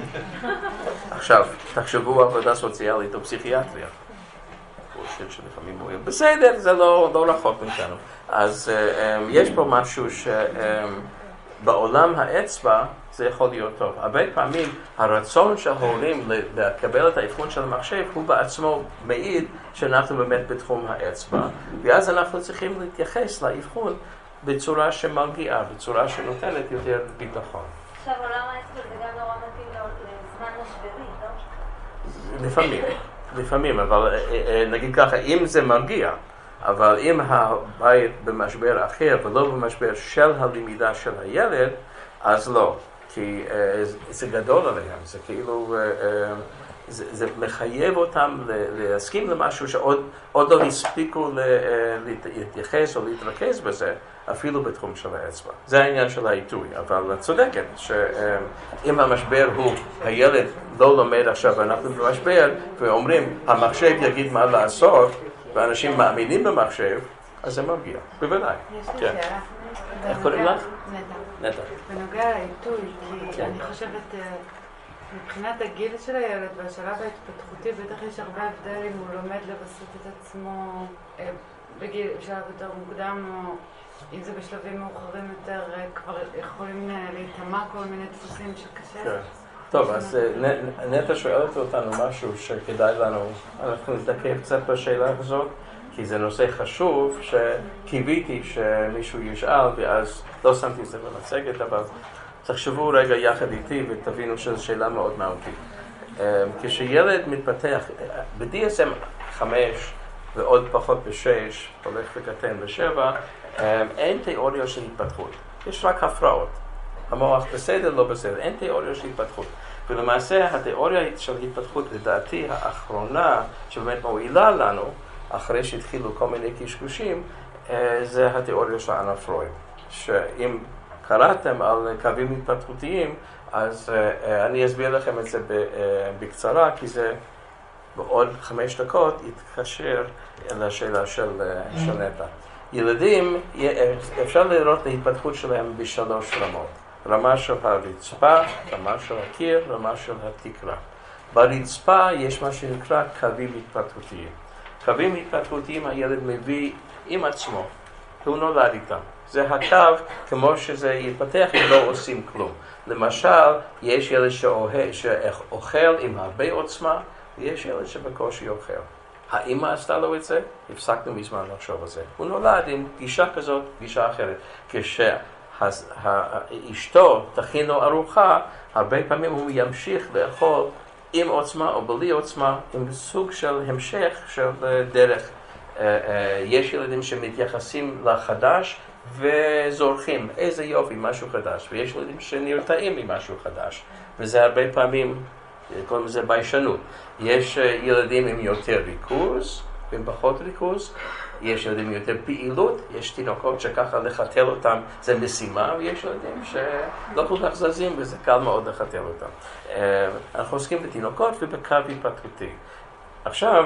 עכשיו, תחשבו עבודה סוציאלית או פסיכיאטריה. בולשיט שלפעמים מועיל. בסדר, זה לא, לא רחוק מאיתנו. אז um, יש פה משהו שבעולם um, האצבע זה יכול להיות טוב. הרבה פעמים הרצון של ההורים לקבל את האבחון של המחשב הוא בעצמו מעיד שאנחנו באמת בתחום האצבע, ואז אנחנו צריכים להתייחס לאבחון בצורה שמרגיעה, בצורה שנותנת יותר ביטחון. עכשיו עולם האצבע זה גם נורא מתאים לזמן משברי, לא? לפעמים, לפעמים, אבל נגיד ככה, אם זה מרגיע, אבל אם הבית במשבר אחר ולא במשבר של הלמידה של הילד, אז לא. כי uh, זה גדול עליהם, זה כאילו, uh, uh, זה, זה מחייב אותם להסכים למשהו שעוד עוד לא הספיקו להתייחס או להתרכז בזה, אפילו בתחום של האצבע. זה העניין של העיתוי, אבל צודקת, שאם המשבר הוא, הילד לא לומד עכשיו ואנחנו במשבר, ואומרים, המחשב יגיד מה לעשות, ואנשים מאמינים במחשב, אז זה מרגיע, בוודאי. יש לי שאלה. איך קוראים לך? נטע. נטע. בנוגע לעיתוי, כי אני חושבת, מבחינת הגיל של הילד והשלב ההתפתחותי, בטח יש הרבה הבדל אם הוא לומד לבסס את עצמו בגיל, בשלב יותר מוקדם, או אם זה בשלבים מאוחרים יותר, כבר יכולים להתאמה כל מיני דפוסים שקשה. טוב, אז נטע שואלת אותנו משהו שכדאי לנו, אנחנו נתעכב קצת בשאלה הזאת, כי זה נושא חשוב שקיוויתי שמישהו ישאל, ואז לא שמתי את זה במצגת, אבל תחשבו רגע יחד איתי ותבינו שזו שאלה מאוד מהותית. כשילד מתפתח, ב-די אס אם חמש ועוד פחות בשש, הולך וקטן בשבע, אין תיאוריה של התפתחות, יש רק הפרעות. המוח בסדר, לא בסדר, אין תיאוריה של התפתחות. ולמעשה התיאוריה של התפתחות, לדעתי האחרונה, שבאמת מועילה לנו, אחרי שהתחילו כל מיני קשקושים, זה התיאוריה של אנה פרויד. שאם קראתם על קווים התפתחותיים, אז אני אסביר לכם את זה בקצרה, כי זה בעוד חמש דקות יתקשר לשאלה של נטע. ילדים, אפשר לראות את ההתפתחות שלהם בשלוש רמות. רמה של הרצפה, רמה של הקיר, רמה של התקרה. ברצפה יש מה שנקרא קווים התפתחותיים. קווים התפתחותיים הילד מביא עם עצמו, הוא נולד איתם. זה הקו כמו שזה יתפתח אם לא עושים כלום. למשל, יש ילד שאוהב, שאוכל עם הרבה עוצמה, ויש ילד שבקושי אוכל. האמא עשתה לו את זה? הפסקנו מזמן לחשוב על זה. הוא נולד עם גישה כזאת, גישה אחרת. כשאשתו תכין לו ארוחה, הרבה פעמים הוא ימשיך לאכול עם עוצמה או בלי עוצמה, עם סוג של המשך של דרך. יש ילדים שמתייחסים לחדש וזורחים, איזה יופי, משהו חדש. ויש ילדים שנרתעים ממשהו חדש. וזה הרבה פעמים, קוראים לזה ביישנות. יש ילדים עם יותר ריכוז ועם פחות ריכוז. יש ילדים עם יותר פעילות. יש תינוקות שככה לחתל אותם זה משימה, ויש ילדים שלא כל כך זזים וזה קל מאוד לחתל אותם. אנחנו עוסקים בתינוקות ובקו התפתחותי. עכשיו,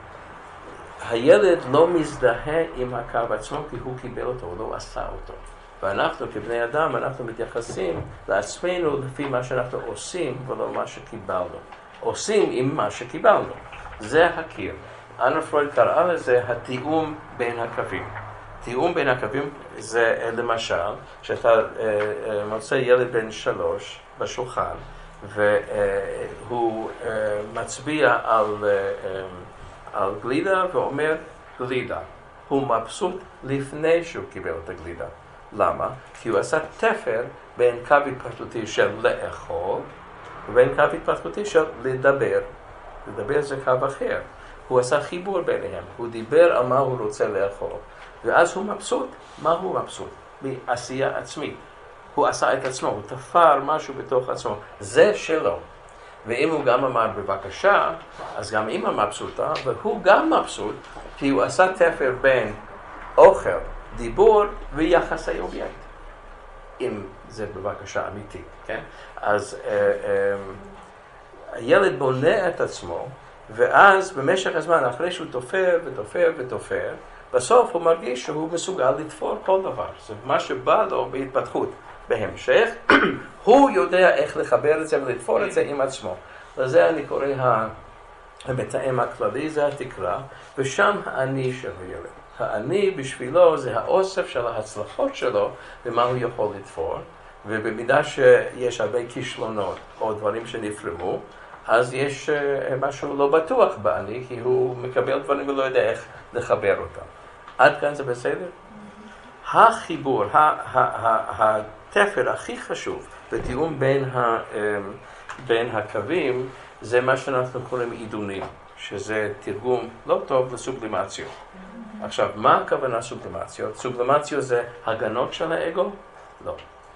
הילד לא מזדהה עם הקו עצמו כי הוא קיבל אותו, הוא לא עשה אותו. ואנחנו כבני אדם, אנחנו מתייחסים לעצמנו לפי מה שאנחנו עושים ולא מה שקיבלנו. עושים עם מה שקיבלנו. זה הקיר. אנה פרויד קראה לזה התיאום בין הקווים. תיאום בין הקווים זה למשל, שאתה מוצא ילד בן שלוש בשולחן, והוא מצביע על, על גלידה ואומר גלידה. הוא מבסוט לפני שהוא קיבל את הגלידה. למה? כי הוא עשה תפר בין קו התפתחותי של לאכול ובין קו התפתחותי של לדבר. לדבר זה קו אחר. הוא עשה חיבור ביניהם. הוא דיבר על מה הוא רוצה לאכול. ואז הוא מבסוט. מה הוא מבסוט? בעשייה עצמית. הוא עשה את עצמו, הוא תפר משהו בתוך עצמו. זה שלו. ואם הוא גם אמר בבקשה, אז גם אמא מבסוטה, והוא גם מבסוט, כי הוא עשה תפר בין אוכל, דיבור ויחסי אובייקט. אם זה בבקשה אמיתי, כן? אז אה, אה, הילד בונה את עצמו, ואז במשך הזמן, אחרי שהוא תופר ותופר ותופר, בסוף הוא מרגיש שהוא מסוגל לתפור כל דבר. זה מה שבא לו בהתפתחות. בהמשך, הוא יודע איך לחבר את זה ולתפור את זה עם עצמו. לזה אני קורא המתאם הכללי, זה התקרה, ושם האני של הילד. האני בשבילו זה האוסף של ההצלחות שלו ומה הוא יכול לתפור, ובמידה שיש הרבה כישלונות או דברים שנפרמו, אז יש משהו לא בטוח באני, כי הוא מקבל דברים ולא יודע איך לחבר אותם. עד כאן זה בסדר? החיבור, התפר הכי חשוב בתיאום בין, ה, בין הקווים, זה מה שאנחנו קוראים עידונים, שזה תרגום לא טוב לסובלימציות. עכשיו, מה הכוונה סובלימציות? סובלימציות זה הגנות של האגו? לא.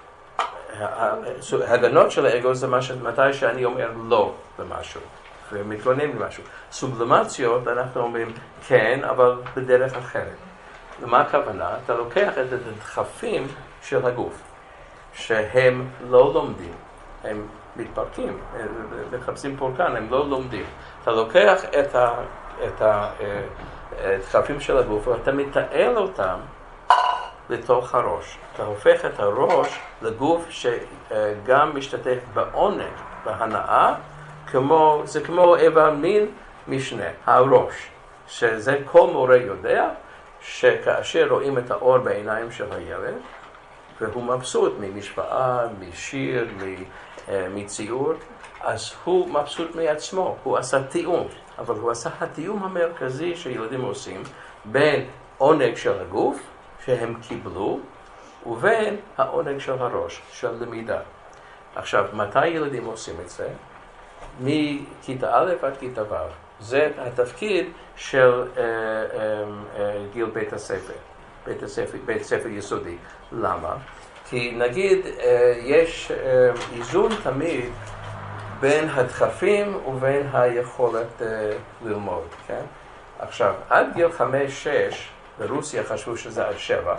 הגנות של האגו זה מתי שאני אומר לא למשהו, ומתלוננים למשהו. סובלימציות, אנחנו אומרים כן, אבל בדרך אחרת. ומה הכוונה? אתה לוקח את הדחפים של הגוף, שהם לא לומדים, הם מתפרקים, הם מחפשים פורקן, הם לא לומדים. אתה לוקח את ה... את ה דחפים של הגוף, ואתה מתעל אותם לתוך הראש. אתה הופך את הראש לגוף שגם משתתף בעונג, בהנאה, כמו, זה כמו איבר מין משנה, הראש. שזה כל מורה יודע, שכאשר רואים את האור בעיניים של הילד, והוא מבסוט ממשוואה, משיר, מציור, אז הוא מבסוט מעצמו, הוא עשה תיאום. אבל הוא עשה התיאום המרכזי שילדים עושים בין עונג של הגוף שהם קיבלו ובין העונג של הראש, של למידה. עכשיו, מתי ילדים עושים את זה? מכיתה א' עד כיתה ו'. זה התפקיד של אה, אה, אה, גיל בית הספר, בית הספר, בית ספר יסודי. למה? כי נגיד אה, יש אה, איזון תמיד בין הדחפים ובין היכולת uh, ללמוד, כן? עכשיו, עד גיל חמש שש, ברוסיה חשבו שזה עד שבע,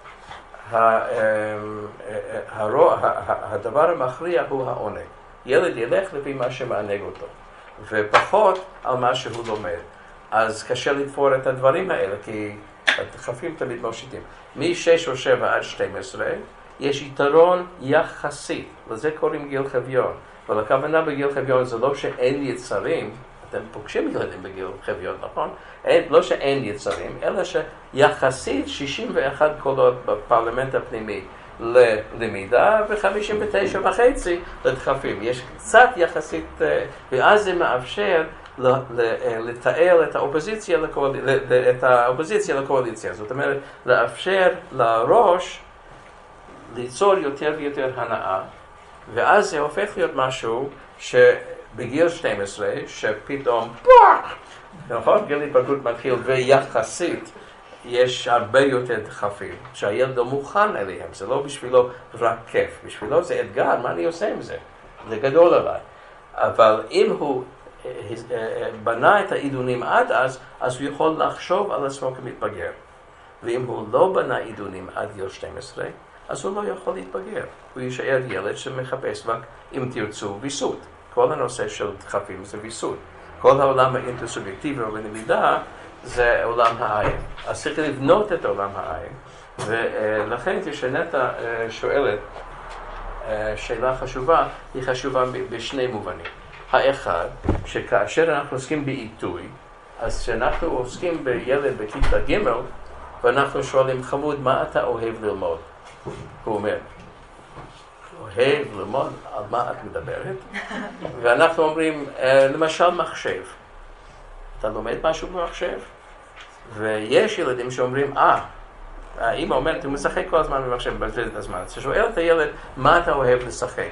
הדבר המכריע הוא העונג. ילד ילך לפי מה שמענג אותו, ופחות על מה שהוא לומד. אז קשה לתפור את הדברים האלה, כי הדחפים תמיד מושיטים. מ-שש או שבע עד שתים עשרה, יש יתרון יחסי, לזה קוראים גיל חביון. אבל הכוונה בגיל חביון זה לא שאין יצרים, אתם פוגשים ילדים בגיל חביון, נכון? אין, לא שאין יצרים, אלא שיחסית שישים ואחת קולות בפרלמנט הפנימי ללמידה ו-חמישים ותשע וחצי לדחפים. יש קצת יחסית, ואז זה מאפשר לתאר את האופוזיציה לקואליציה, את האופוזיציה לקואליציה. זאת אומרת, לאפשר לראש ליצור יותר ויותר הנאה, ואז זה הופך להיות משהו שבגיל שתים עשרה, שפתאום פוח! נכון? גיל התבגרות מתחיל ויחסית יש הרבה יותר דחפים, שהילד לא מוכן אליהם, זה לא בשבילו רק כיף, בשבילו זה אתגר, מה אני עושה עם זה? זה גדול עליי. אבל אם הוא בנה את העידונים עד אז, אז הוא יכול לחשוב על עצמו כמתבגר. ואם הוא לא בנה עידונים עד גיל שתים עשרה, אז הוא לא יכול להתבגר. הוא יישאר ילד שמחפש רק, אם תרצו, ויסות. כל הנושא של דחפים זה ויסות. כל העולם האינטרסובייקטיבי ולמידה זה עולם העין. אז צריך לבנות את עולם העין. ולכן כשנטע שואלת שאלה חשובה, היא חשובה בשני מובנים. האחד, שכאשר אנחנו עוסקים בעיתוי, אז כשאנחנו עוסקים בילד בכיתה ג' ואנחנו שואלים חמוד, מה אתה אוהב ללמוד? הוא אומר, אוהב ללמוד, על מה את מדברת? ואנחנו אומרים, למשל מחשב. אתה לומד משהו במחשב? ויש ילדים שאומרים, אה, האמא אומרת, הוא משחק כל הזמן במחשב, מבזבז את הזמן. אז שואל את הילד, מה אתה אוהב לשחק?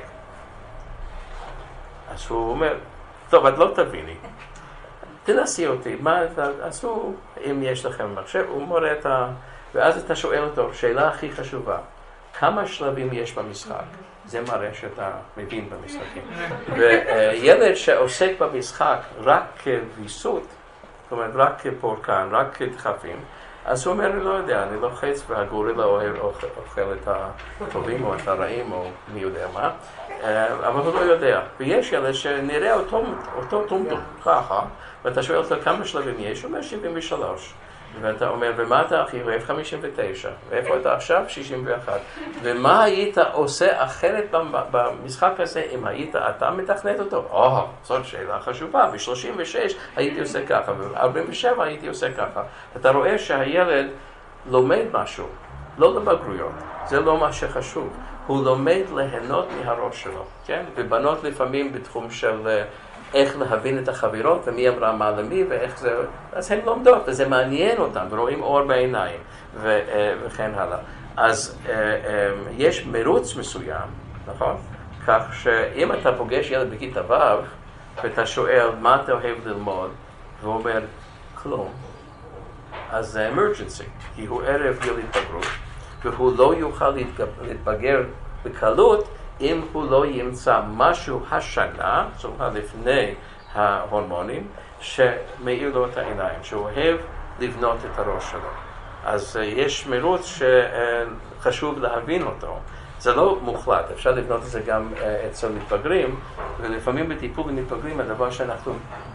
אז הוא אומר, טוב, את לא תביני. תנסי אותי, מה, עשו, אם יש לכם מחשב, הוא מורה את ה... ואז אתה שואל אותו, שאלה הכי חשובה, כמה שלבים יש במשחק? זה מראה שאתה מבין במשחקים. וילד שעוסק במשחק רק כוויסות, זאת אומרת, רק כפורקן, רק כדחפים, אז הוא אומר, אני לא יודע, אני לוחץ והגורילה אוהב אוכל את הטובים או את הרעים או מי יודע מה, אבל הוא לא יודע. ויש ילד שנראה אותו, אותו טומטום ככה, ואתה שואל אותו כמה שלבים יש, הוא אומר שבעים ושלוש. ואתה אומר, ומה אתה הכי אוהב? חמישים ותשע. ואיפה אתה עכשיו? שישים ואחת. ומה היית עושה אחרת במשחק הזה אם היית, אתה מתכנת אותו? או, זאת שאלה חשובה. ב-שלושים ושש הייתי עושה ככה, ב-ארבעים ושבע הייתי עושה ככה. אתה רואה שהילד לומד משהו, לא לבגרויות. זה לא מה שחשוב. הוא לומד ליהנות מהראש שלו, כן? ובנות לפעמים בתחום של... איך להבין את החבירות, ומי אמרה מה למי, ואיך זה... אז הן לומדות, וזה מעניין אותן, ורואים אור בעיניים, ו, וכן הלאה. אז יש מרוץ מסוים, נכון? כך שאם אתה פוגש ילד בכיתה ו', ואתה שואל מה אתה אוהב ללמוד, והוא אומר, כלום, אז זה emergency, כי הוא ערב גיל התבגרות, והוא לא יוכל להתבגר בקלות, אם הוא לא ימצא משהו השנה, זאת אומרת לפני ההורמונים, שמאיר לו את העיניים, שהוא אוהב לבנות את הראש שלו. אז יש מרוץ שחשוב להבין אותו. זה לא מוחלט, אפשר לבנות את זה גם אצל מתבגרים, ולפעמים בטיפול במתבגרים הדבר שאנחנו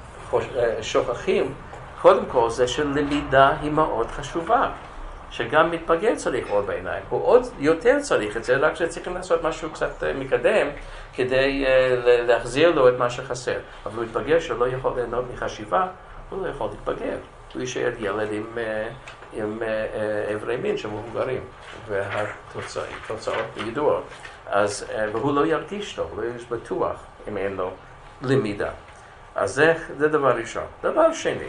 שוכחים, קודם כל זה שלמידה היא מאוד חשובה. שגם מתבגר צריך אור בעיניים, הוא עוד יותר צריך את זה, רק שצריכים לעשות משהו קצת מקדם כדי להחזיר לו את מה שחסר. אבל הוא מתבגר שלא יכול ליהנות מחשיבה, הוא לא יכול להתבגר. הוא יישאר ילד עם, עם עברי מין שמבוגרים, והתוצאות ידועות. אז, והוא לא ירגיש טוב, הוא לא ירגיש בטוח אם אין לו למידה. אז זה, זה דבר ראשון. דבר שני,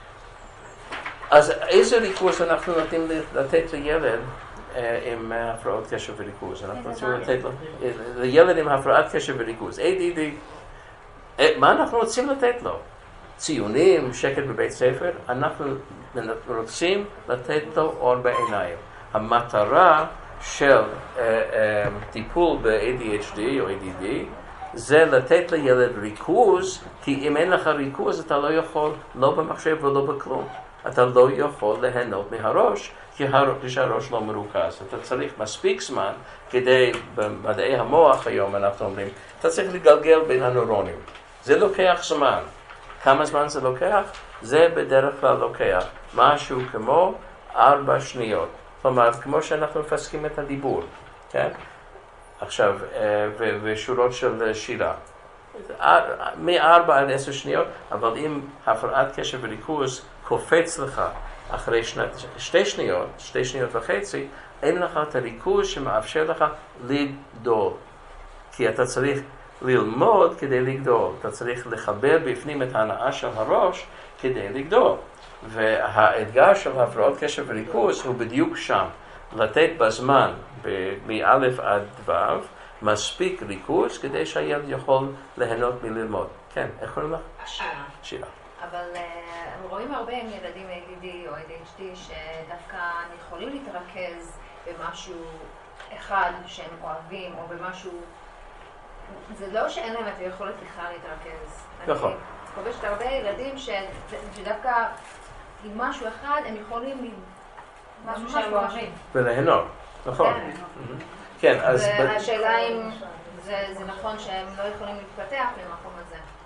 אז איזה ריכוז אנחנו נותנים לתת לילד עם הפרעות קשב וריכוז? אנחנו רוצים לתת לילד עם הפרעת קשב וריכוז, איי די די. מה אנחנו רוצים לתת לו? ציונים, שקט בבית ספר? אנחנו רוצים לתת לו אור בעיניים. המטרה של טיפול ב-איי די אייץ' די או איי די די זה לתת לילד ריכוז, כי אם אין לך ריכוז אתה לא יכול, לא במחשב ולא בכלום. אתה לא יכול ליהנות מהראש, כי הראש לא מרוכז. אתה צריך מספיק זמן כדי, במדעי המוח היום אנחנו אומרים, אתה צריך לגלגל בין הנוירונים. זה לוקח זמן. כמה זמן זה לוקח? זה בדרך כלל לוקח משהו כמו ארבע שניות. כלומר, כמו שאנחנו מפסקים את הדיבור, כן? עכשיו, ושורות של שירה. מארבע עד עשר שניות, אבל אם הפרעת קשב וריכוז קופץ לך אחרי שני, שתי שניות, שתי שניות וחצי, אין לך את הריכוז שמאפשר לך לגדול. כי אתה צריך ללמוד כדי לגדול. אתה צריך לחבר בפנים את ההנאה של הראש כדי לגדול. והאתגר של הפרעות קשב וריכוז הוא בדיוק שם. לתת בזמן, מאלף עד ו', מספיק ריכוז כדי שהילד יכול ליהנות מללמוד. כן, איך קוראים לך? שירה. שירה. אבל אנחנו רואים הרבה עם ילדים איי די די או איי די אייץ' די שדווקא יכולים להתרכז במשהו אחד שהם אוהבים או במשהו... זה לא שאין להם את היכולת בכלל להתרכז. נכון. אני חושבת הרבה ילדים שדווקא עם משהו אחד הם יכולים... משהו שהם אוהבים. וליהנות, נכון. כן, אז... והשאלה אם זה נכון שהם לא יכולים להתפתח במקום הזה.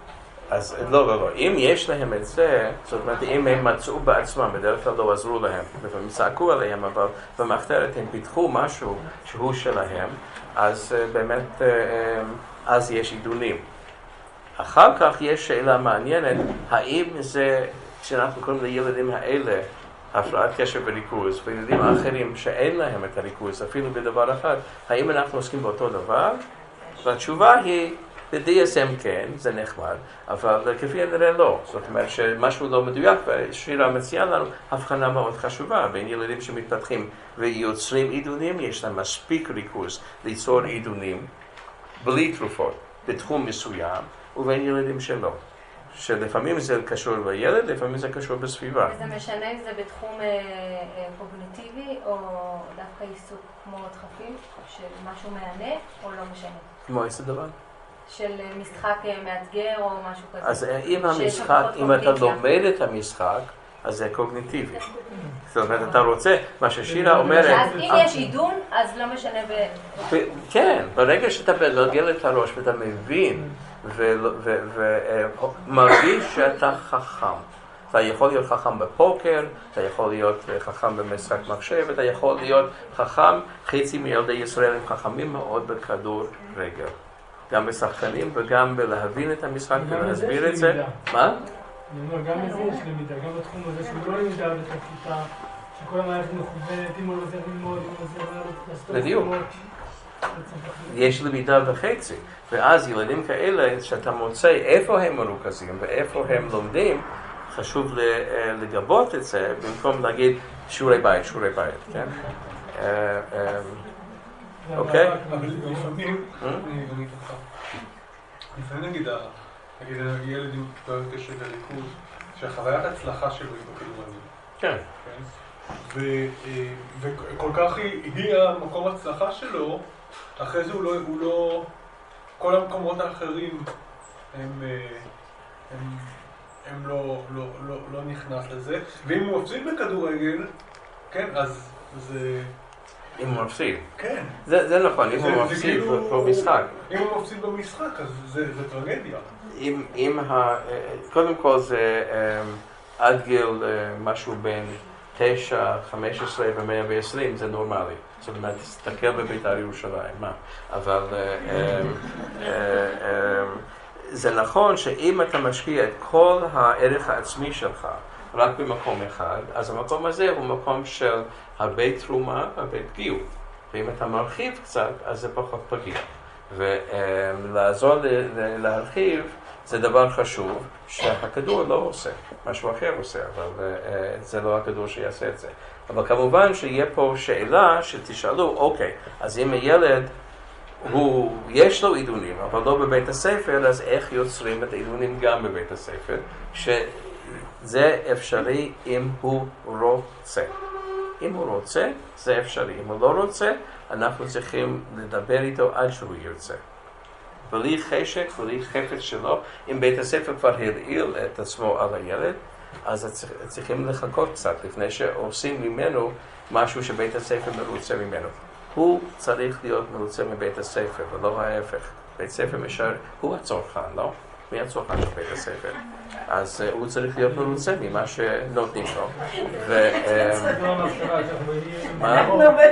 אז לא, לא, לא. אם יש להם את זה, זאת אומרת, אם הם מצאו בעצמם, בדרך כלל לא עזרו להם, לפעמים צעקו עליהם, אבל במחתרת הם פיתחו משהו שהוא שלהם, אז באמת, אז יש עידונים. אחר כך יש שאלה מעניינת, האם זה, כשאנחנו קוראים לילדים האלה, הפרעת קשב וריכוז, וילדים האחרים שאין להם את הריכוז, אפילו בדבר אחד, האם אנחנו עוסקים באותו דבר? והתשובה היא, ב-די אס אם כן, זה נחמד, אבל כפי הנראה לא. זאת אומרת שמשהו לא מדויק, ושירה מציעה לנו הבחנה מאוד חשובה, בין ילדים שמתפתחים ויוצרים עידונים, יש להם מספיק ריכוז ליצור עידונים, בלי תרופות, בתחום מסוים, ובין ילדים שלא. שלפעמים זה קשור בילד, לפעמים זה קשור בסביבה. וזה משנה אם זה בתחום קוגניטיבי, או דווקא עיסוק כמו דחפים, שמשהו מענה, או לא משנה? כמו איזה דבר? של משחק מאתגר או משהו כזה. אז אם המשחק, אם אתה לומד את המשחק, אז זה קוגניטיבי. זאת אומרת, אתה רוצה, מה ששירה אומרת... אז אם יש עידון, אז לא משנה ב... כן, ברגע שאתה מגלגל את הראש ואתה מבין ומרגיש שאתה חכם. אתה יכול להיות חכם בפוקר, אתה יכול להיות חכם במשחק מחשב, אתה יכול להיות חכם, חצי מילדי ישראל הם חכמים מאוד בכדור רגל. גם בשחקנים וגם בלהבין את המשחק ולהסביר את זה. מה? אני אומר, גם לזה יש למידה, גם בתחום הזה שהוא לא למידה בתוך כיתה, שכל המערכת מכוונת, אם הוא לא צריך ללמוד, אם הוא לא צריך לעשות... בדיוק. יש למידה וחצי, ואז ילדים כאלה שאתה מוצא איפה הם מרוכזים ואיפה הם לומדים, חשוב לגבות את זה במקום להגיד שיעורי בית, שיעורי בית, כן? אוקיי? אבל לפעמים, לפעמים נגיד ילד עם בעיות קשב וריכוז, שהחוויית ההצלחה שלו היא בכדורגל. כן. וכל כך היא המקום ההצלחה שלו, אחרי זה הוא לא, הוא לא, כל המקומות האחרים הם, הם, הם לא, לא, לא, לא נכנס לזה, ואם הוא מפסיד בכדורגל, כן, אז זה... אם הוא מפסיד. כן. זה, זה נכון, אם הוא מפסיד במשחק. אם הוא מפסיד במשחק, אז זה, זה טרגדיה. אם, אם ה... קודם כל זה עד גיל משהו בין תשע, חמש עשרה ומאה ועשרים, זה נורמלי. זאת אומרת, תסתכל בבית"ר ירושלים, מה? אבל זה נכון שאם אתה משקיע את כל הערך העצמי שלך רק במקום אחד, אז המקום הזה הוא מקום של הרבה תרומה, הרבה פגיעות. ואם אתה מרחיב קצת, אז זה פחות פגיע. ולעזור להרחיב זה דבר חשוב שהכדור לא עושה, משהו אחר עושה, אבל זה לא הכדור שיעשה את זה. אבל כמובן שיהיה פה שאלה שתשאלו, אוקיי, אז אם הילד, הוא, יש לו עידונים, אבל לא בבית הספר, אז איך יוצרים את העידונים גם בבית הספר? שזה אפשרי אם הוא רוצה. אם הוא רוצה, זה אפשרי. אם הוא לא רוצה, אנחנו צריכים לדבר איתו עד שהוא ירצה. בלי חשק, בלי חפץ שלו, אם בית הספר כבר הרעיל את עצמו על הילד, אז צריכים לחכות קצת לפני שעושים ממנו משהו שבית הספר מרוצה ממנו. הוא צריך להיות מרוצה מבית הספר, ולא ההפך. בית הספר משאר, הוא הצורכן, לא? מי הצורכן של בית הספר? אז הוא צריך להיות מרוצה ממה שנותנים לו. ו... מה?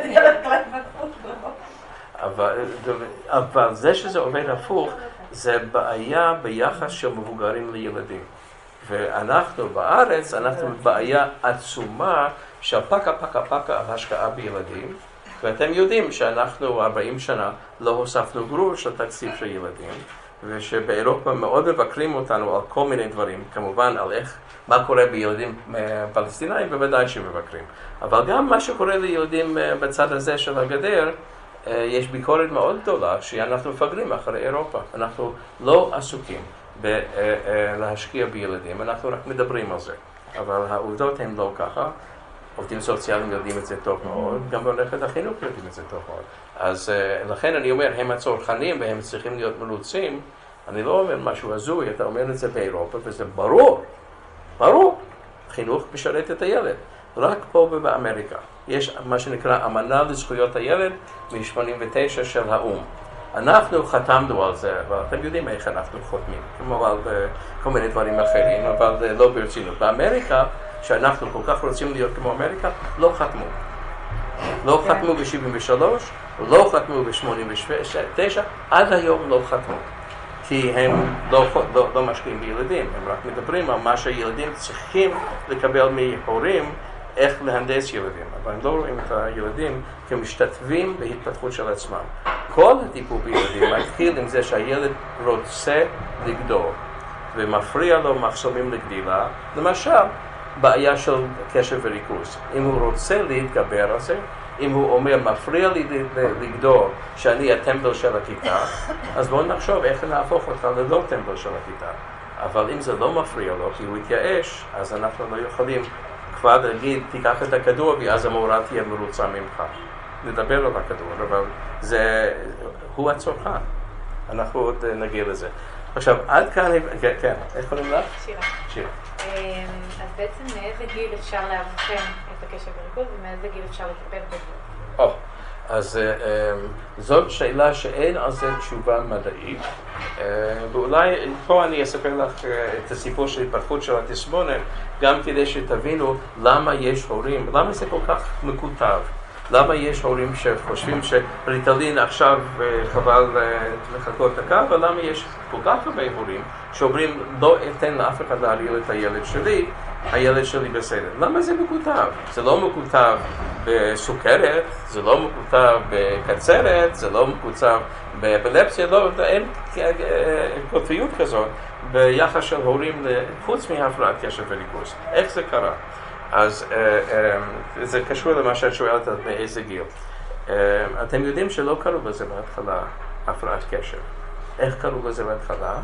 אבל, אבל זה שזה עובד הפוך, זה בעיה ביחס של מבוגרים לילדים. ואנחנו בארץ, אנחנו בבעיה עצומה של פקה פקה פקה על השקעה בילדים, ואתם יודעים שאנחנו ארבעים שנה לא הוספנו גרוש לתקציב של ילדים, ושבאירופה מאוד מבקרים אותנו על כל מיני דברים, כמובן על איך, מה קורה בילדים פלסטינאים, בוודאי שמבקרים. אבל גם מה שקורה לילדים בצד הזה של הגדר, יש ביקורת מאוד גדולה שאנחנו מפגרים אחרי אירופה. אנחנו לא עסוקים בלהשקיע בילדים, אנחנו רק מדברים על זה. אבל העובדות הן לא ככה. עובדים סוציאליים יודעים את זה טוב מאוד, גם במערכת החינוך יודעים את זה טוב מאוד. אז לכן אני אומר, הם הצרכנים והם צריכים להיות מרוצים. אני לא אומר משהו הזוי, אתה אומר את זה באירופה, וזה ברור, ברור. חינוך משרת את הילד. רק פה ובאמריקה. יש מה שנקרא אמנה לזכויות הילד מ-שמונים ותשע של האום. אנחנו חתמנו על זה, אבל אתם יודעים איך אנחנו חותמים, כמו על כל מיני דברים אחרים, אבל לא ברצינות. באמריקה, שאנחנו כל כך רוצים להיות כמו אמריקה, לא חתמו. לא חתמו ב-שבעים ושלוש, לא חתמו ב-שמונים ותשע, עד היום לא חתמו. כי הם לא, לא, לא משקיעים בילדים, הם רק מדברים על מה שהילדים צריכים לקבל מהורים, איך להנדס ילדים, אבל הם לא רואים את הילדים כמשתתפים בהתפתחות של עצמם. כל הטיפול בילדים מתחיל עם זה שהילד רוצה לגדול, ומפריע לו מחסומים לגדילה, למשל, בעיה של קשב וריכוז. אם הוא רוצה להתגבר על זה, אם הוא אומר, מפריע לי לגדול שאני הטמבל של הכיתה, אז בואו נחשוב איך נהפוך אותך ללא טמבל של הכיתה. אבל אם זה לא מפריע לו, כי הוא יתייאש, אז אנחנו לא יכולים כבר להגיד, תיקח את הכדור, ואז המורה תהיה מרוצה ממך. נדבר על הכדור, אבל זה, הוא הצורכן. אנחנו עוד נגיע לזה. עכשיו, עד כאן, כן, כן, איך קוראים לך? שירה. שירה. אז בעצם מאיזה גיל אפשר לאבחן את הקשב וריכוז, ומאיזה גיל אפשר לטפל בזה? או, אז זאת שאלה שאין על זה תשובה מדעית, ואולי פה אני אספר לך את הסיפור של התפתחות של התסמונת, גם כדי שתבינו למה יש הורים, למה זה כל כך מקוטב. למה יש הורים שחושבים שריטלין עכשיו חבל לחכות דקה, ולמה יש כל כך הרבה הורים שאומרים לא אתן לאף אחד להרעיל את הילד שלי, הילד שלי בסדר. למה זה מקוטב? זה לא מקוטב בסוכרת, זה לא מקוטב בקצרת, זה לא מקוטב באפילפסיה, לא, אין קוטביות כזאת ביחס של הורים חוץ מהפרעת קשב וריכוז. איך זה קרה? אז זה קשור למה שאת שואלת על מאיזה גיל. אתם יודעים שלא קראו בזה בהתחלה הפרעת קשב. איך קראו בזה בהתחלה?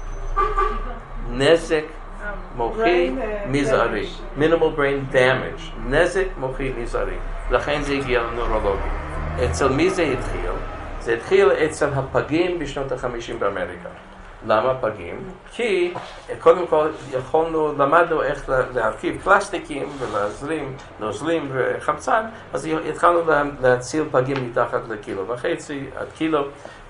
נזק מוחי מזערי. minimal brain damage. נזק מוחי מזערי. לכן זה הגיע לנורולוגי. אצל מי זה התחיל? זה התחיל אצל הפגים בשנות ה-חמישים באמריקה. למה פגים? כי קודם כל יכולנו, למדנו איך להרכיב פלסטיקים ולהזרים נוזלים וחמצן, אז התחלנו להציל פגים מתחת לקילו וחצי עד קילו,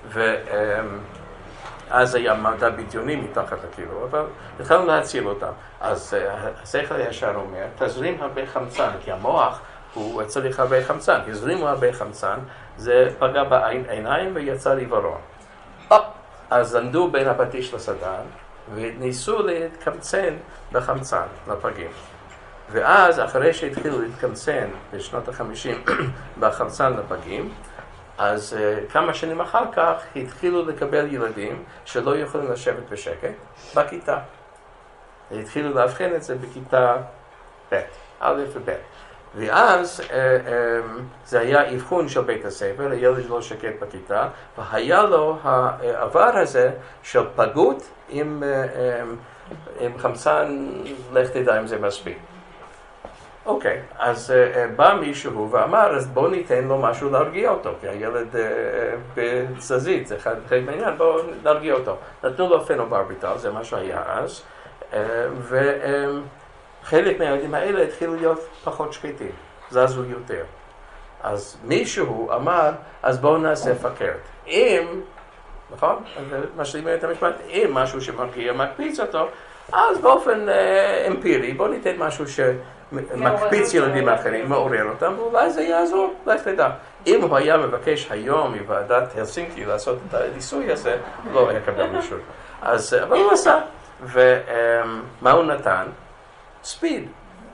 ואז היה מדע בדיוני מתחת לקילו, אבל התחלנו להציל אותם. אז השכל הישר אומר, תזרים הרבה חמצן, כי המוח הוא צריך הרבה חמצן, תזרימו הרבה חמצן, זה פגע בעיניים ויצר עיוורון. אז עמדו בין הפטיש לסדן, וניסו להתקמצן בחמצן, לפגים. ואז, אחרי שהתחילו להתקמצן בשנות ה-חמישים בחמצן לפגים, אז uh, כמה שנים אחר כך התחילו לקבל ילדים שלא יכולים לשבת בשקט בכיתה. התחילו להבחן את זה בכיתה ב', א' וב'. ואז אה, אה, זה היה אבחון של בית הספר, הילד לא שקט בכיתה, והיה לו העבר הזה של פגות עם, אה, אה, עם חמצן, לך תדע אם זה מספיק. אוקיי, אז אה, בא מישהו ואמר, אז בוא ניתן לו משהו להרגיע אותו, כי הילד אה, בתזזית, זה חלק מהעניין, בוא נרגיע אותו. נתנו לו פנוברביטל, זה מה שהיה אז, אה, ו... אה, חלק מהילדים האלה התחילו להיות פחות שקטים, זזו יותר. אז מישהו אמר, אז בואו נעשה פקרת. אם, נכון? משלימים את המשפט, אם משהו שמרגיע מקפיץ אותו, אז באופן אה, אמפירי, בואו ניתן משהו שמקפיץ ילדים אחרים, מעורר אותם, ואולי זה יעזור, לך תדע. אם הוא היה מבקש היום מוועדת הלסינקי לעשות את הניסוי הזה, לא היה קבל מישהו. אז, אבל הוא עשה. ומה הוא נתן? ספיד,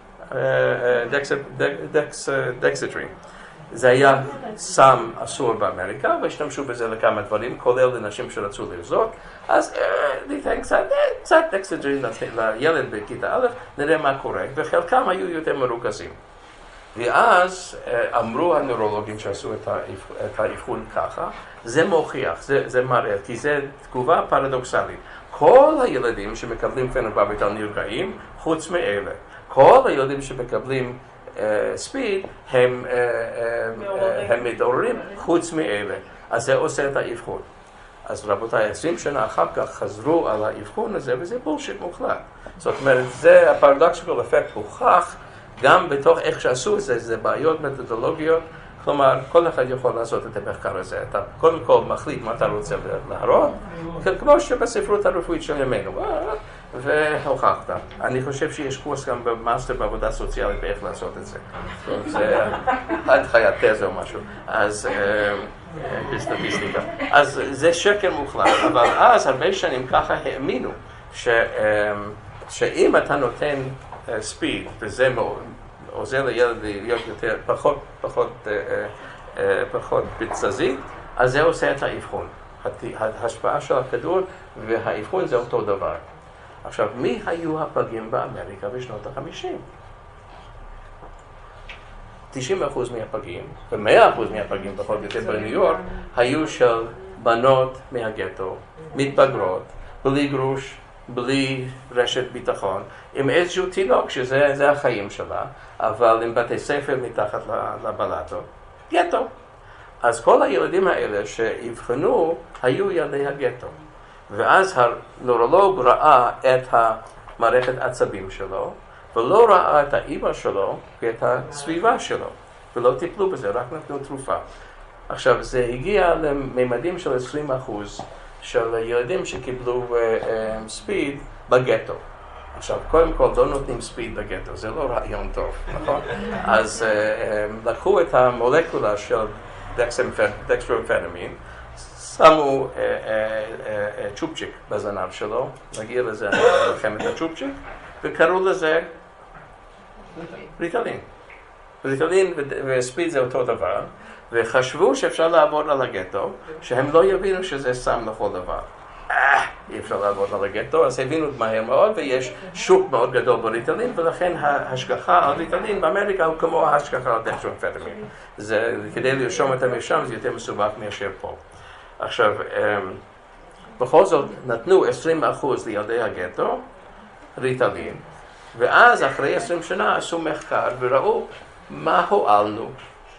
דקסטרין. זה היה סם אסור באמריקה, והשתמשו בזה לכמה דברים, כולל לנשים שרצו לרזות, אז ניתן קצת, קצת דקסטרין לילד בכיתה א', נראה מה קורה, וחלקם היו יותר מרוכזים. ואז אמרו הנוירולוגים שעשו את האבחון ככה, זה מוכיח, זה, זה מראה, כי זה תגובה פרדוקסלית. כל הילדים שמקבלים פנוברביטל נרגעים, חוץ מאלה. כל הילדים שמקבלים uh, ספיד, הם, uh, uh, הם מתעוררים, חוץ מאלה. אז זה עושה את האבחון. אז רבותיי, עשרים שנה אחר כך חזרו על האבחון הזה, וזה בולשיט מוחלט. זאת אומרת, זה הפרדוקסיקל אפקט הוכח, גם בתוך איך שעשו את זה, זה בעיות מתודולוגיות, כלומר, כל אחד יכול לעשות את המחקר הזה. אתה קודם כל מחליט מה אתה רוצה להראות, כמו שבספרות הרפואית של ימינו, והוכחת. אני חושב שיש קורס גם במאסטר בעבודה סוציאלית באיך לעשות את זה. זה חיית תזה או משהו. אז בסטטיסטיקה. אז זה שקר מוחלט, אבל אז הרבה שנים ככה האמינו שאם אתה נותן ספיד, וזה עוזר לילד להיות יותר, פחות, פחות, פחות בתזזית, אז זה עושה את האבחון. ההשפעה של הכדור והאבחון זה אותו דבר. עכשיו, מי היו הפגים באמריקה בשנות החמישים? תשעים אחוז מהפגים, ו-מאה אחוז מהפגים פחות או יותר בניו יורק, היו של בנות מהגטו, מתבגרות, בלי גרוש, בלי רשת ביטחון, עם איזשהו תינוק שזה זה החיים שלה, אבל עם בתי ספר מתחת לבלטות, גטו. אז כל הילדים האלה שהבחנו היו ילדי הגטו. ואז הנורולוג ראה את המערכת עצבים שלו, ולא ראה את האמא שלו ואת הסביבה שלו, ולא טיפלו בזה, רק נתנו תרופה. עכשיו, זה הגיע לממדים של עשרים אחוז של ילדים שקיבלו uh, um, ספיד בגטו. עכשיו, קודם כל לא נותנים ספיד בגטו, זה לא רעיון טוב, נכון? אז uh, um, לקחו את המולקולה של דקסטרואמפטמין, שמו uh, uh, uh, צ'ופצ'יק בזנב שלו, נגיע לזה מלחמת הצ'ופצ'יק, וקראו לזה ריטלין. ריטלין וספיד זה אותו דבר, וחשבו שאפשר לעבוד על הגטו, שהם לא יבינו שזה סם לכל דבר. אה, אי אפשר לעבוד על הגטו, אז הבינו מהר מאוד, ויש שוק מאוד גדול בריטלין, ולכן ההשגחה על ריטלין באמריקה הוא כמו ההשגחה על דקסטרואמפטמין. זה, כדי לרשום את המרשם זה יותר מסובך מאשר פה. עכשיו, בכל זאת נתנו עשרים אחוז לילדי הגטו, ריטלין, ואז אחרי עשרים שנה עשו מחקר וראו מה הועלנו.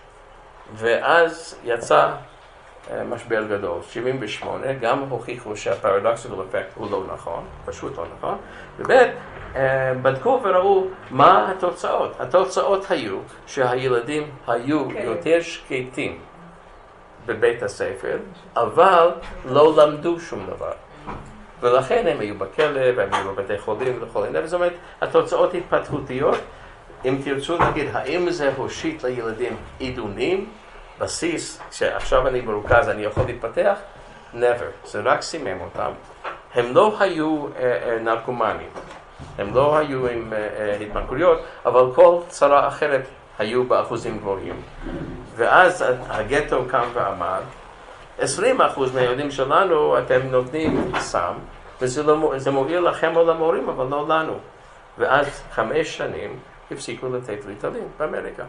ואז יצא משבר גדול, שבעים ושמונה, גם הוכיחו שהפרדוקסל אפקט הוא לא נכון, פשוט לא נכון, ובית בדקו וראו מה התוצאות. התוצאות היו שהילדים היו יותר שקטים בבית הספר, אבל לא למדו שום דבר. ולכן הם היו בכלא, והם היו בבתי חולים וכל מיני, זאת אומרת, התוצאות התפתחותיות, אם תרצו להגיד, האם זה הושיט לילדים עידונים, בסיס, שעכשיו אני מרוכז, אני יכול להתפתח? never. זה רק סימם אותם. הם לא היו uh, uh, נרקומנים, הם לא היו עם uh, uh, התמכרויות, אבל כל צרה אחרת היו באחוזים גבוהים. ואז הגטו קם ואמר, עשרים אחוז מהילדים שלנו אתם נותנים סם, וזה לא, זה מועיל לכם או למורים, אבל לא לנו. ואז חמש שנים הפסיקו לתת ריטלין באמריקה.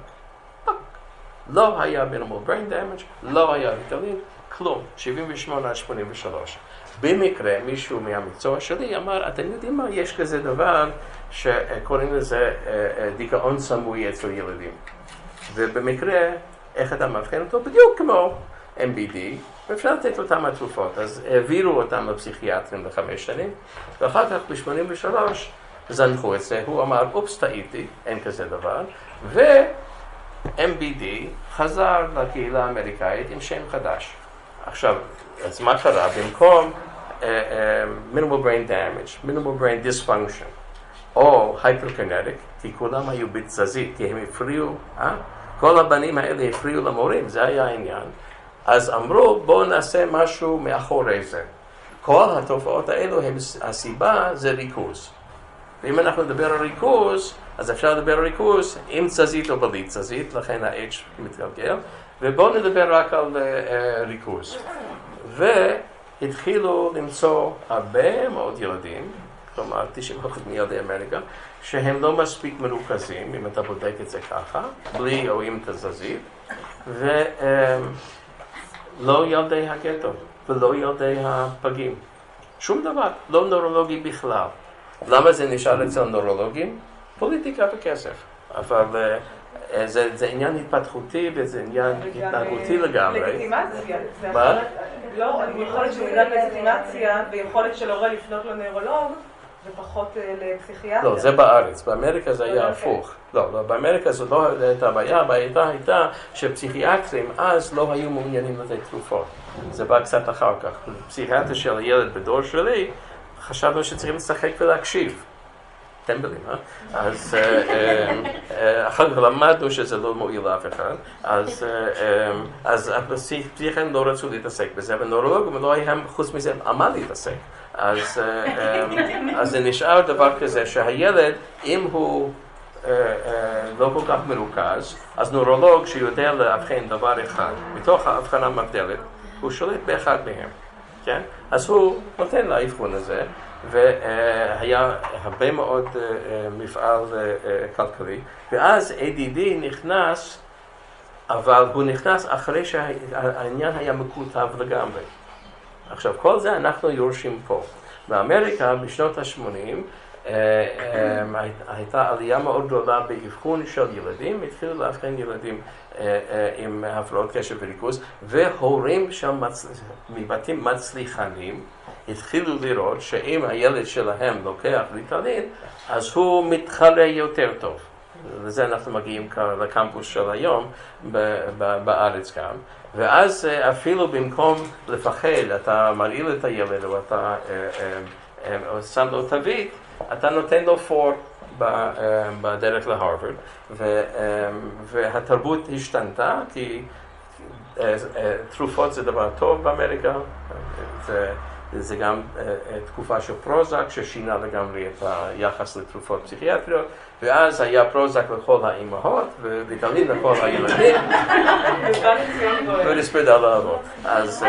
לא היה minimal brain damage, לא היה ריטלין, כלום, שבעים ושמונה עד שמונים ושלוש. במקרה, מישהו מהמקצוע שלי אמר, אתם יודעים מה, יש כזה דבר שקוראים לזה דיכאון סמוי אצל ילדים. ובמקרה, איך אתה מבחן אותו? בדיוק כמו אם בי די, ואפשר לתת אותם התרופות. אז העבירו אותם לפסיכיאטרים לחמש שנים, ואחר כך ב-שמונים ושלוש זנחו את זה, הוא אמר, אופס, טעיתי, אין כזה דבר, ו... אם בי די חזר לקהילה האמריקאית עם שם חדש. עכשיו, אז מה קרה? במקום uh, uh, minimal brain damage, minimal brain dysfunction, או hyperkinetic, כי כולם היו בתזזית, כי הם הפריעו, אה? כל הבנים האלה הפריעו למורים, זה היה העניין. אז אמרו, בואו נעשה משהו מאחורי זה. כל התופעות האלו, הם, הסיבה זה ריכוז. ואם אנחנו נדבר על ריכוז, אז אפשר לדבר על ריכוז עם תזזית או בלי תזזית, לכן ה-H מתגלגל, ובואו נדבר רק על uh, ריכוז. והתחילו למצוא הרבה מאוד ילדים, כלומר תשעים אחוז מילדי אמריקה, שהם לא מספיק מרוכזים, אם אתה בודק את זה ככה, בלי או עם תזזית, ולא ילדי הגטו, ולא ילדי הפגים. שום דבר, לא נורולוגי בכלל. למה זה נשאר אצל נורולוגים? פוליטיקה וכסף. אבל זה, זה עניין התפתחותי וזה עניין התנהגותי לגמרי. לגיטימציה. מה? לא, יכולת של מידת לגיטימציה ויכולת של הורה לפנות לנוירולוג, ופחות לפסיכיאטר. לא, זה בארץ. באמריקה זה היה הפוך. לא, לא, באמריקה זו לא הייתה בעיה, הבעיה הייתה שפסיכיאטרים אז לא היו מעוניינים לתת תרופות. זה בא קצת אחר כך. פסיכיאטר של הילד בדור שלי, חשבנו שצריכים לשחק ולהקשיב. טמבלים, אה? אז אחר כך למדנו שזה לא מועיל לאף אחד, אז הפסיכיאטרים לא רצו להתעסק בזה, ונוירולוגים לא היה חוץ מזה על מה להתעסק. אז זה נשאר דבר כזה שהילד, אם הוא לא כל כך מרוכז, אז נוירולוג שיודע להבחן דבר אחד, מתוך ההבחנה מבדלת, הוא שולט באחד מהם, כן? אז הוא נותן לאבחון הזה, והיה הרבה מאוד מפעל כלכלי, ואז איי די די נכנס, אבל הוא נכנס אחרי שהעניין היה מקוטב לגמרי. עכשיו, כל זה אנחנו יורשים פה. באמריקה, בשנות ה-שמונים, הייתה עלייה מאוד גדולה באבחון של ילדים, התחילו להבחן ילדים עם הפרעות קשב וריכוז, והורים מבתים מצליחנים התחילו לראות שאם הילד שלהם לוקח ריטלין, אז הוא מתחרה יותר טוב. לזה אנחנו מגיעים לקמפוס של היום בארץ גם. ואז אפילו במקום לפחד, אתה מרעיל את הילד או אתה שם לו תווית, אתה נותן לו פור בדרך להרווארד, והתרבות השתנתה, כי תרופות זה דבר טוב באמריקה, זה גם תקופה של פרוזק ששינה לגמרי את היחס לתרופות פסיכיאטריות, ואז היה פרוזק לכל האימהות וריטלין לכל הילדים ולספד על האבות. אז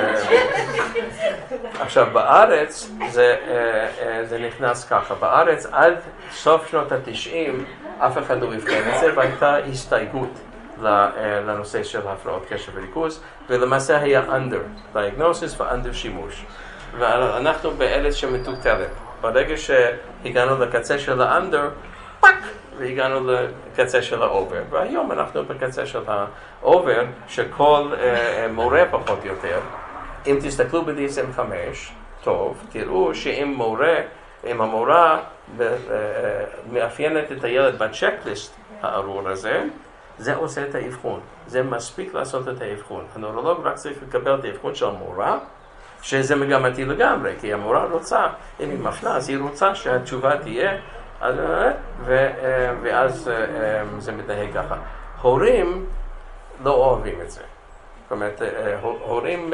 עכשיו בארץ זה נכנס ככה, בארץ עד סוף שנות התשעים אף אחד לא הבחן את זה, והייתה הסתייגות לנושא של הפרעות קשב וריכוז, ולמעשה היה under diagnosis ו-under שימוש. ואנחנו בארץ שמטוטלת. ברגע שהגענו לקצה של ה-under, פאק, והגענו לקצה של ה-over. והיום אנחנו בקצה של ה-over, שכל uh, מורה פחות או יותר, אם תסתכלו ב-די אס אם חמש, טוב, תראו שאם מורה, אם המורה uh, מאפיינת את הילד בצ'קליסט הארור הזה, זה עושה את האבחון. זה מספיק לעשות את האבחון. הנוירולוג רק צריך לקבל את האבחון של המורה, שזה מגמתי לגמרי, כי המורה רוצה, אם היא מפנה, אז היא רוצה שהתשובה תהיה, ואז זה מתנהג ככה. הורים לא אוהבים את זה. זאת אומרת, הורים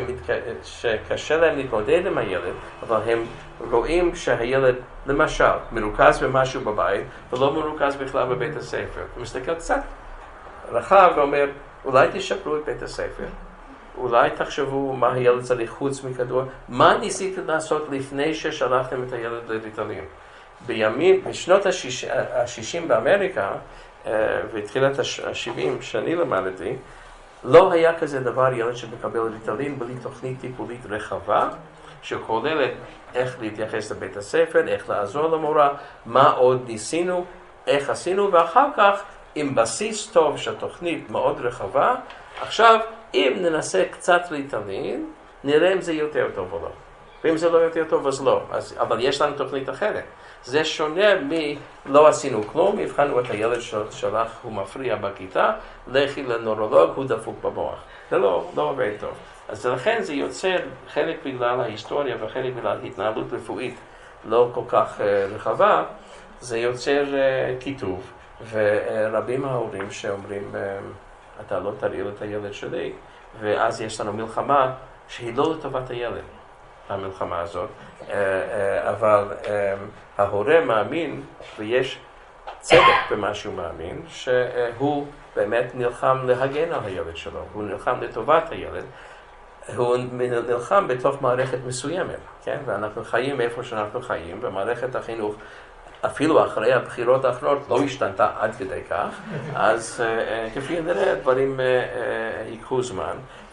שקשה להם להתמודד עם הילד, אבל הם רואים שהילד, למשל, מרוכז במשהו בבית, ולא מרוכז בכלל בבית הספר. הוא מסתכל קצת רחב ואומר, אולי תשפרו את בית הספר. אולי תחשבו מה הילד צריך חוץ מכדור. מה ניסיתם לעשות לפני ששלחתם את הילד לריטלין? בימים, בשנות ה-שישים באמריקה, והתחילת ה-שבעים שאני למדתי, לא היה כזה דבר ילד שמקבל ריטלין בלי תוכנית טיפולית רחבה, שכוללת איך להתייחס לבית הספר, איך לעזור למורה, מה עוד ניסינו, איך עשינו, ואחר כך עם בסיס טוב של תוכנית מאוד רחבה, עכשיו אם ננסה קצת ריטלין, נראה אם זה יותר טוב או לא. ואם זה לא יותר טוב אז לא, אז, אבל יש לנו תוכנית אחרת. זה שונה מלא עשינו כלום, הבחנו את הילד שלך, הוא מפריע בכיתה, לכי לנוירולוג, הוא דפוק במוח. זה לא, לא עובד טוב. אז לכן זה יוצר חלק בגלל ההיסטוריה וחלק בגלל התנהלות רפואית לא כל כך uh, רחבה, זה יוצר uh, כיתוב, ורבים ההורים שאומרים, uh, אתה לא תרעיל את הילד שלי, ואז יש לנו מלחמה שהיא לא לטובת הילד, המלחמה הזאת, uh, uh, אבל uh, ההורה מאמין, ויש צדק במה שהוא מאמין, שהוא באמת נלחם להגן על הילד שלו, הוא נלחם לטובת הילד, הוא נלחם בתוך מערכת מסוימת, כן? ואנחנו חיים איפה שאנחנו חיים, ומערכת החינוך, אפילו אחרי הבחירות האחרונות, לא השתנתה עד כדי כך, אז כפי נראה, דברים ייקחו זמן,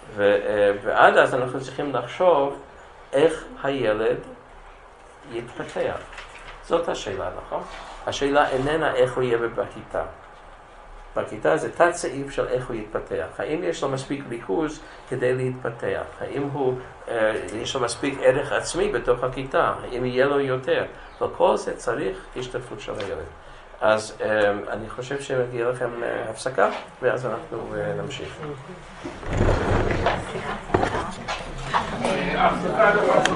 ועד אז אנחנו צריכים לחשוב איך הילד יתפתח. זאת השאלה, נכון? השאלה איננה איך הוא יהיה בכיתה. בכיתה זה תת סעיף של איך הוא יתפתח. האם יש לו מספיק ריכוז כדי להתפתח? האם הוא, אה, יש לו מספיק ערך עצמי בתוך הכיתה? האם יהיה לו יותר? וכל זה צריך השתתפות של הילד. אז אה, אני חושב שמגיע לכם אה, הפסקה, ואז אנחנו אה, נמשיך.